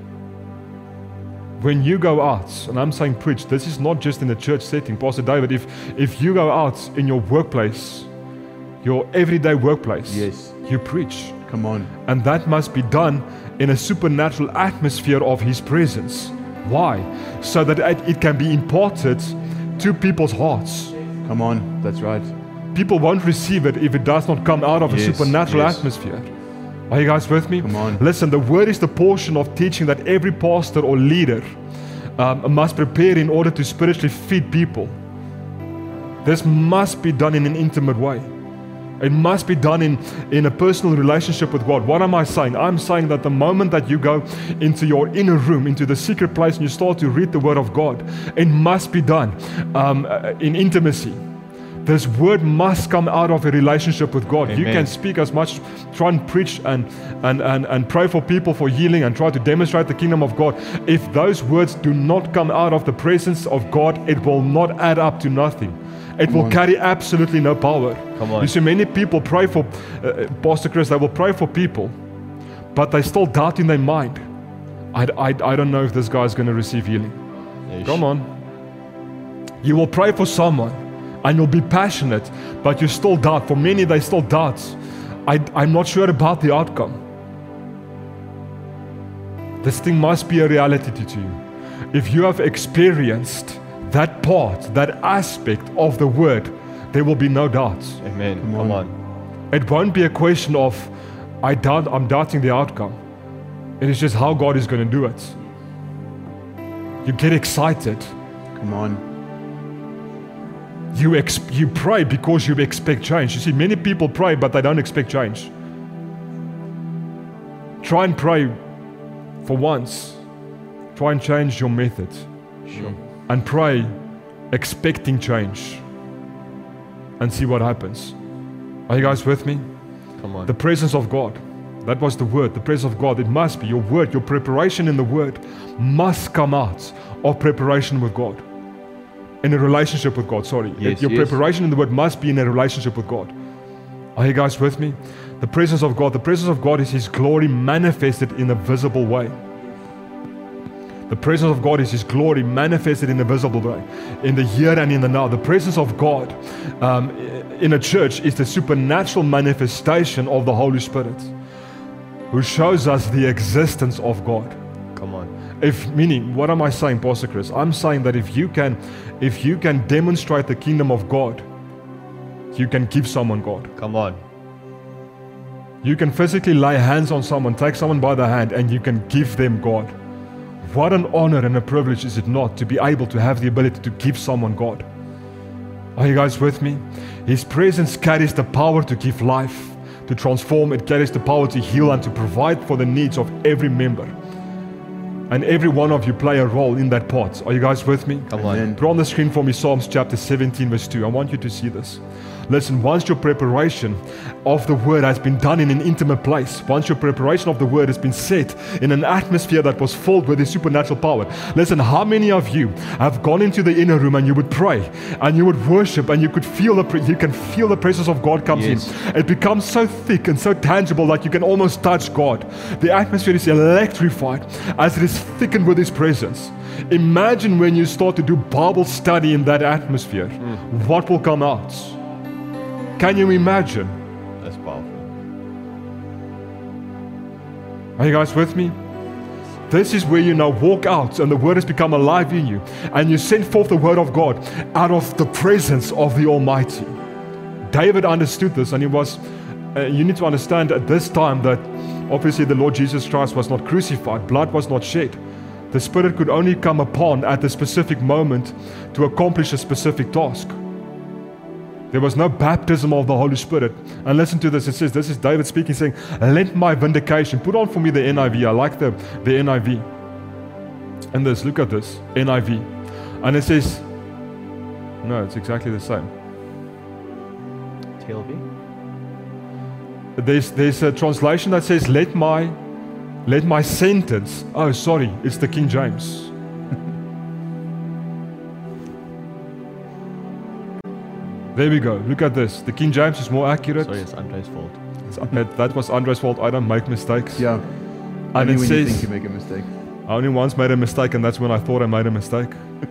When you go out, and I'm saying preach, this is not just in the church setting. Pastor David, if you go out in your workplace, your everyday workplace, Yes. you preach. Come on. And that must be done in a supernatural atmosphere of His presence. Why? So that it can be imparted to people's hearts. Come on. That's right. People won't receive it if it does not come out of a Yes, supernatural yes. atmosphere. Are you guys with me? Come on. Listen, the Word is the portion of teaching that every pastor or leader must prepare in order to spiritually feed people. This must be done in an intimate way. It must be done in a personal relationship with God. What am I saying? I'm saying that the moment that you go into your inner room, into the secret place, and you start to read the Word of God, it must be done in intimacy. This Word must come out of a relationship with God. Amen. You can speak as much, try and preach and pray for people for healing and try to demonstrate the kingdom of God. If those words do not come out of the presence of God, it will not add up to nothing. It will carry absolutely no power. Come on. You see, many people pray for, Pastor Chris, they will pray for people, but they still doubt in their mind. I don't know if this guy is going to receive healing. Yes. Come on. You will pray for someone and you'll be passionate, but you still doubt. For many, they still doubt I'm not sure about the outcome. This thing must be a reality to you. If you have experienced that part, that aspect of the word, there will be no doubts. Amen. Come on. It won't be a question of, I'm doubting the outcome. It is just how God is going to do it. You get excited. Come on. You pray because you expect change. You see, many people pray, but they don't expect change. Try and pray for once. Try and change your method. Sure. And pray expecting change. And see what happens. Are you guys with me? Come on. The presence of God. That was the word, the presence of God. It must be your word, your preparation in the word must come out of preparation with God. In a relationship with God, sorry. Yes, your yes. preparation in the word must be in a relationship with God. Are you guys with me? The presence of God is His glory manifested in a visible way. The presence of God is His glory manifested in a visible way, in the here and in the now. The presence of God in a church is the supernatural manifestation of the Holy Spirit, who shows us the existence of God. Come on. Meaning, what am I saying, Pastor Chris? I'm saying that if you can demonstrate the kingdom of God, you can give someone God. Come on. You can physically lay hands on someone, take someone by the hand, and you can give them God. What an honor and a privilege is it not to be able to have the ability to give someone God? Are you guys with me? His presence carries the power to give life, to transform. It carries the power to heal and to provide for the needs of every member. And every one of you play a role in that part. Are you guys with me? Come on. Put on the screen for me Psalms chapter 17 verse 2. I want you to see this. Listen, once your preparation of the word has been done in an intimate place, once your preparation of the word has been set in an atmosphere that was filled with the supernatural power. Listen, how many of you have gone into the inner room and you would pray and you would worship and you can feel the presence of God comes in. It becomes so thick and so tangible that you can almost touch God. The atmosphere is electrified as it is thickened with His presence. Imagine when you start to do Bible study in that atmosphere, what will come out? Can you imagine? That's powerful. Are you guys with me? This is where you now walk out and the word has become alive in you, and you send forth the word of God out of the presence of the Almighty. David understood this, and he was, you need to understand at this time that obviously the Lord Jesus Christ was not crucified, blood was not shed. The Spirit could only come upon at the specific moment to accomplish a specific task. There was no baptism of the Holy Spirit. And listen to this. It says, this is David speaking, saying, let my vindication. Put on for me the NIV. I like the NIV. And this, look at this, NIV. And it says, no, it's exactly the same. TLB? There's a translation that says, let my sentence. Oh, sorry, it's the King James. There we go. Look at this. The King James is more accurate. Sorry, it's Andre's fault. That was Andre's fault. I don't make mistakes. Yeah. And Only it when says, you think you make a mistake. I only once made a mistake, and that's when I thought I made a mistake.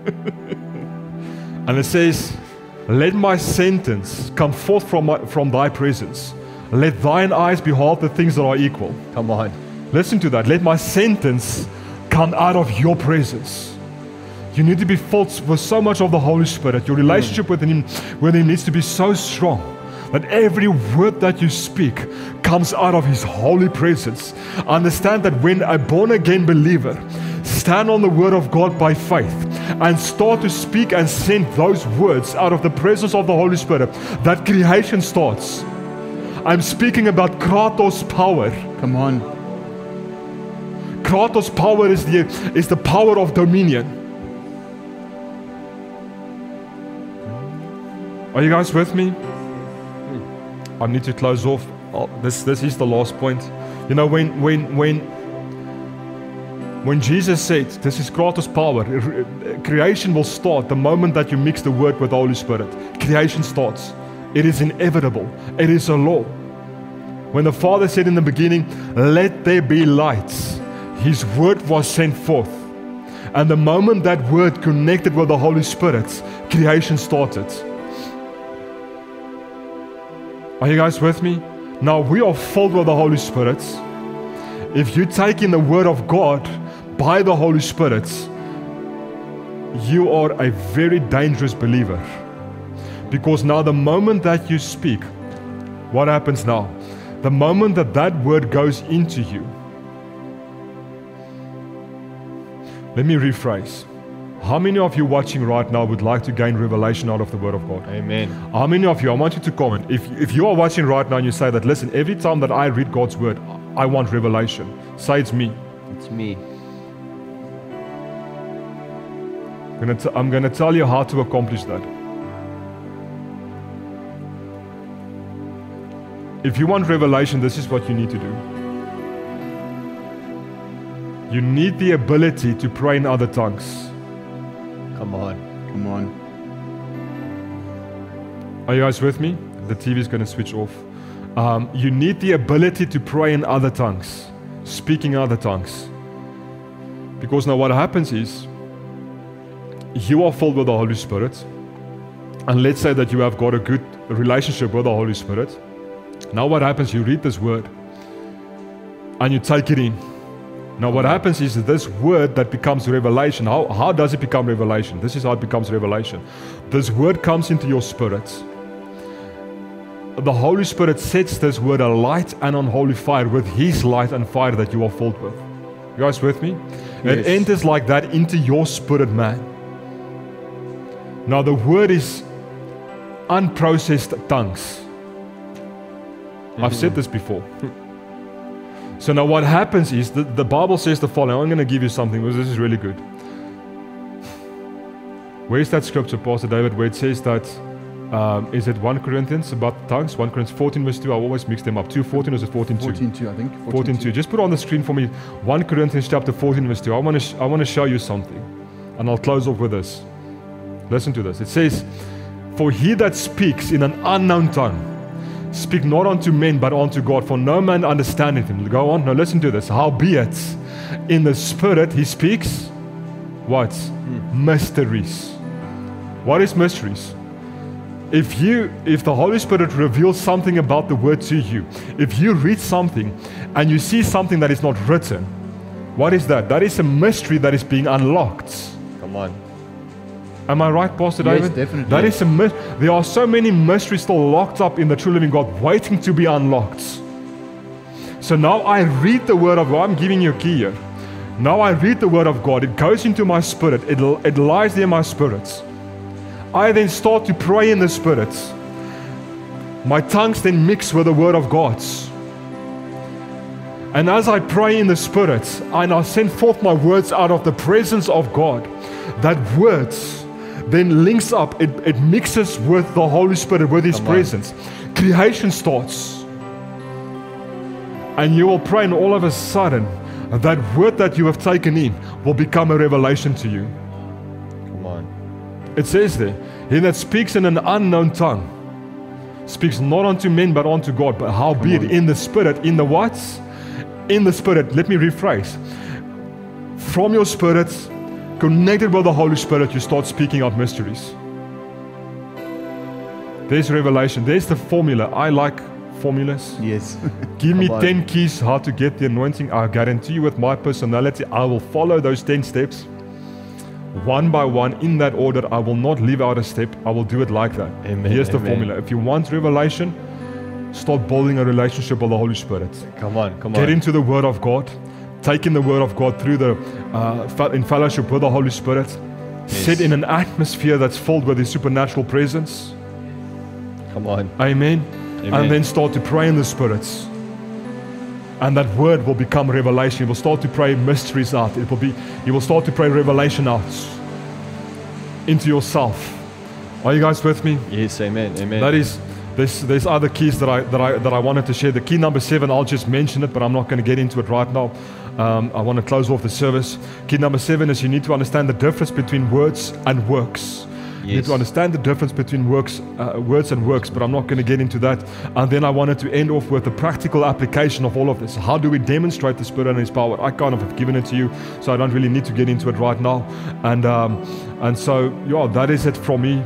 And it says, let my sentence come forth from thy presence. Let thine eyes behold the things that are equal. Come on. Listen to that. Let my sentence come out of your presence. You need to be filled with so much of the Holy Spirit. Your relationship with Him needs to be so strong that every word that you speak comes out of His holy presence. Understand that when a born-again believer stand on the Word of God by faith and start to speak and send those words out of the presence of the Holy Spirit, that creation starts. I'm speaking about Kratos power. Come on. Kratos power is the power of dominion. Are you guys with me? I need to close off. Oh, this is the last point. You know, when Jesus said, this is Kratos power, creation will start the moment that you mix the word with the Holy Spirit. Creation starts. It is inevitable. It is a law. When the Father said in the beginning, let there be lights, His word was sent forth. And the moment that word connected with the Holy Spirit, creation started. Are you guys with me? Now we are filled with the Holy Spirit. If you take in the Word of God by the Holy Spirit, you are a very dangerous believer. Because now the moment that you speak, what happens now? The moment that that word goes into you, let me rephrase. How many of you watching right now would like to gain revelation out of the Word of God? Amen. How many of you, I want you to comment. If you are watching right now and you say that, listen, every time that I read God's Word, I want revelation. Say it's me. It's me. I'm going to tell you how to accomplish that. If you want revelation, this is what you need to do. You need the ability to pray in other tongues. Come on. Come on. Are you guys with me? The TV is going to switch off. You need the ability to pray in other tongues, speaking other tongues. Because now what happens is, you are filled with the Holy Spirit, and let's say that you have got a good relationship with the Holy Spirit. Now what happens, you read this word, and you take it in. Now what happens is this word that becomes revelation, how does it become revelation? This is how it becomes revelation. This word comes into your spirit. The Holy Spirit sets this word alight and on holy fire with His light and fire that you are filled with. You guys with me? Yes. It enters like that into your spirit, man. Now the word is unprocessed tongues. I've said this before. So now what happens is, the Bible says the following. I'm going to give you something, because this is really good. Where's that scripture, Pastor David, where it says that, is it 1 Corinthians about tongues? 1 Corinthians 14 verse 2, I always mix them up. 2:14 or is it 14:2? 14:2, I think. 14:2. Just put it on the screen for me. 1 Corinthians chapter 14 verse 2. I want to show you something. And I'll close off with this. Listen to this. It says, for he that speaks in an unknown tongue, speak not unto men, but unto God, for no man understandeth him. Go on. Now listen to this. Howbeit, in the Spirit he speaks, what? Mysteries. What is mysteries? If the Holy Spirit reveals something about the Word to you, if you read something and you see something that is not written, what is that? That is a mystery that is being unlocked. Come on. Am I right, Pastor David? Yes, definitely. That is there are so many mysteries still locked up in the true living God, waiting to be unlocked. So now I read the Word of God. I'm giving you a key here. Now I read the Word of God. It goes into my spirit. It lies there in my spirit. I then start to pray in the Spirit. My tongues then mix with the Word of God. And as I pray in the Spirit, and I send forth my words out of the presence of God, that words then links up, it mixes with the Holy Spirit, with His presence. Creation starts. And you will pray, and all of a sudden, that word that you have taken in will become a revelation to you. Come on. It says there, he that speaks in an unknown tongue speaks not unto men, but unto God. But howbeit in the Spirit, in the what? In the Spirit, let me rephrase. From your spirit, connected with the Holy Spirit, you start speaking out mysteries. There's revelation. There's the formula. I like formulas. Yes. Give me Come on. 10 keys how to get the anointing. I guarantee you, with my personality, I will follow those 10 steps one by one in that order. I will not leave out a step. I will do it like that. Amen, Here's the amen. formula. If you want revelation, start building a relationship with the Holy Spirit. Come on. Come Get on. into the Word of God. Take in the Word of God through in fellowship with the Holy Spirit. Sit in an atmosphere that's filled with His supernatural presence. Come on. Amen. Amen. And then start to pray in the spirits. And that word will become revelation. You will start to pray mysteries out. You will start to pray revelation out into yourself. Are you guys with me? Yes. Amen. Amen. That is, there's other keys that I wanted to share. The key number 7, I'll just mention it, but I'm not going to get into it right now. I want to close off the service. Key number 7 is you need to understand the difference between words and works. You need Yes. to understand the difference between words and works, but I'm not going to get into that. And then I wanted to end off with the practical application of all of this. How do we demonstrate the Spirit and His power? I kind of have given it to you, so I don't really need to get into it right now. And so, yeah, that is it from me.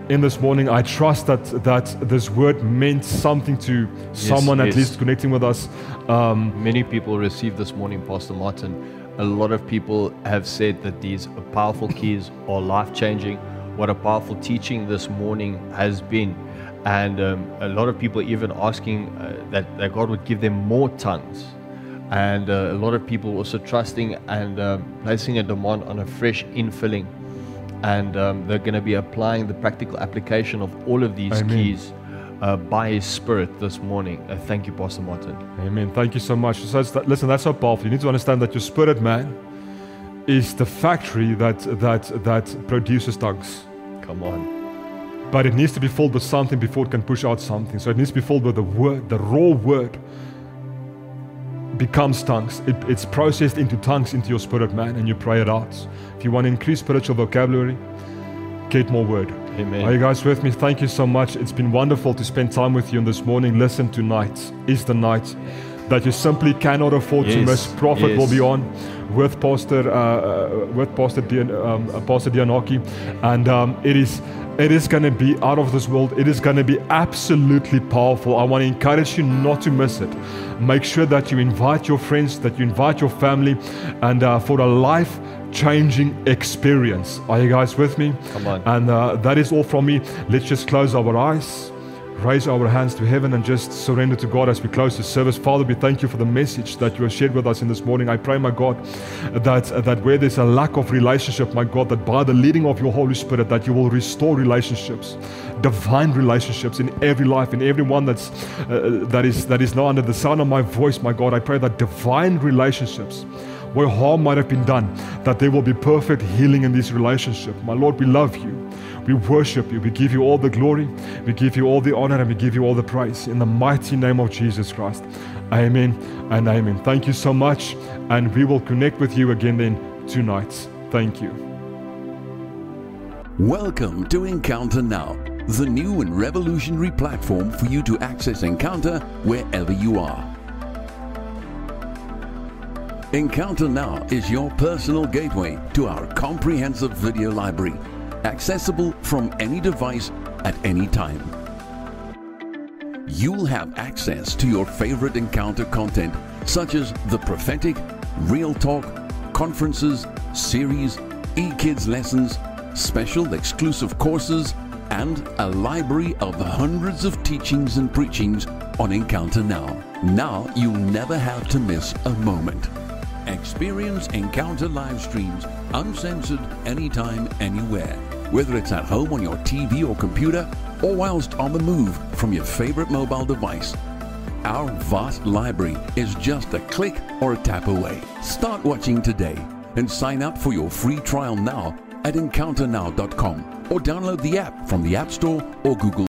in this morning. I trust that this word meant something to someone at yes. least connecting with us. Many people received this morning, Pastor Martin. A lot of people have said that these powerful keys are life-changing. What a powerful teaching this morning has been. And a lot of people even asking that God would give them more tongues. And a lot of people also trusting and placing a demand on a fresh infilling. And they're going to be applying the practical application of all of these Amen. keys by His Spirit this morning. Thank you, Pastor Martin. Amen. Thank you so much. So listen, that's so powerful. You need to understand that your spirit man is the factory that produces tongues. Come on. But it needs to be filled with something before it can push out something. So it needs to be filled with the word. The raw word becomes tongues. It's processed into tongues into your spirit man, and you pray it out. If you want to increase spiritual vocabulary, get more word. Amen. Are you guys with me? Thank you so much. It's been wonderful to spend time with you this morning. Listen, tonight is the night that you simply cannot afford to Yes, miss. Prophet yes. will be on with Pastor Dianaki, and it is going to be out of this world. It is going to be absolutely powerful. I want to encourage you not to miss it. Make sure that you invite your friends, that you invite your family, and for a life-changing experience. Are you guys with me? Come on. And that is all from me. Let's just close our eyes, raise our hands to heaven, and just surrender to God as we close the service. Father, we thank you for the message that you have shared with us in this morning. I pray, my God, that where there's a lack of relationship, my God, that by the leading of your Holy Spirit, that you will restore relationships, divine relationships in every life, in everyone that is now under the sound of my voice, my God. I pray that divine relationships, where harm might have been done, that there will be perfect healing in these relationships. My Lord, we love you. We worship you. We give you all the glory. We give you all the honor, and we give you all the praise. In the mighty name of Jesus Christ. Amen and amen. Thank you so much. And we will connect with you again then tonight. Thank you. Welcome to Encounter Now, the new and revolutionary platform for you to access Encounter wherever you are. Encounter Now is your personal gateway to our comprehensive video library, accessible from any device at any time. You'll have access to your favorite Encounter content, such as the prophetic, real talk, conferences, series, e-kids lessons, special exclusive courses, and a library of hundreds of teachings and preachings on Encounter Now. Now you'll never have to miss a moment. Experience Encounter live streams, uncensored, anytime, anywhere. Whether it's at home on your TV or computer, or whilst on the move from your favorite mobile device. Our vast library is just a click or a tap away. Start watching today and sign up for your free trial now at encounternow.com, or download the app from the App Store or Google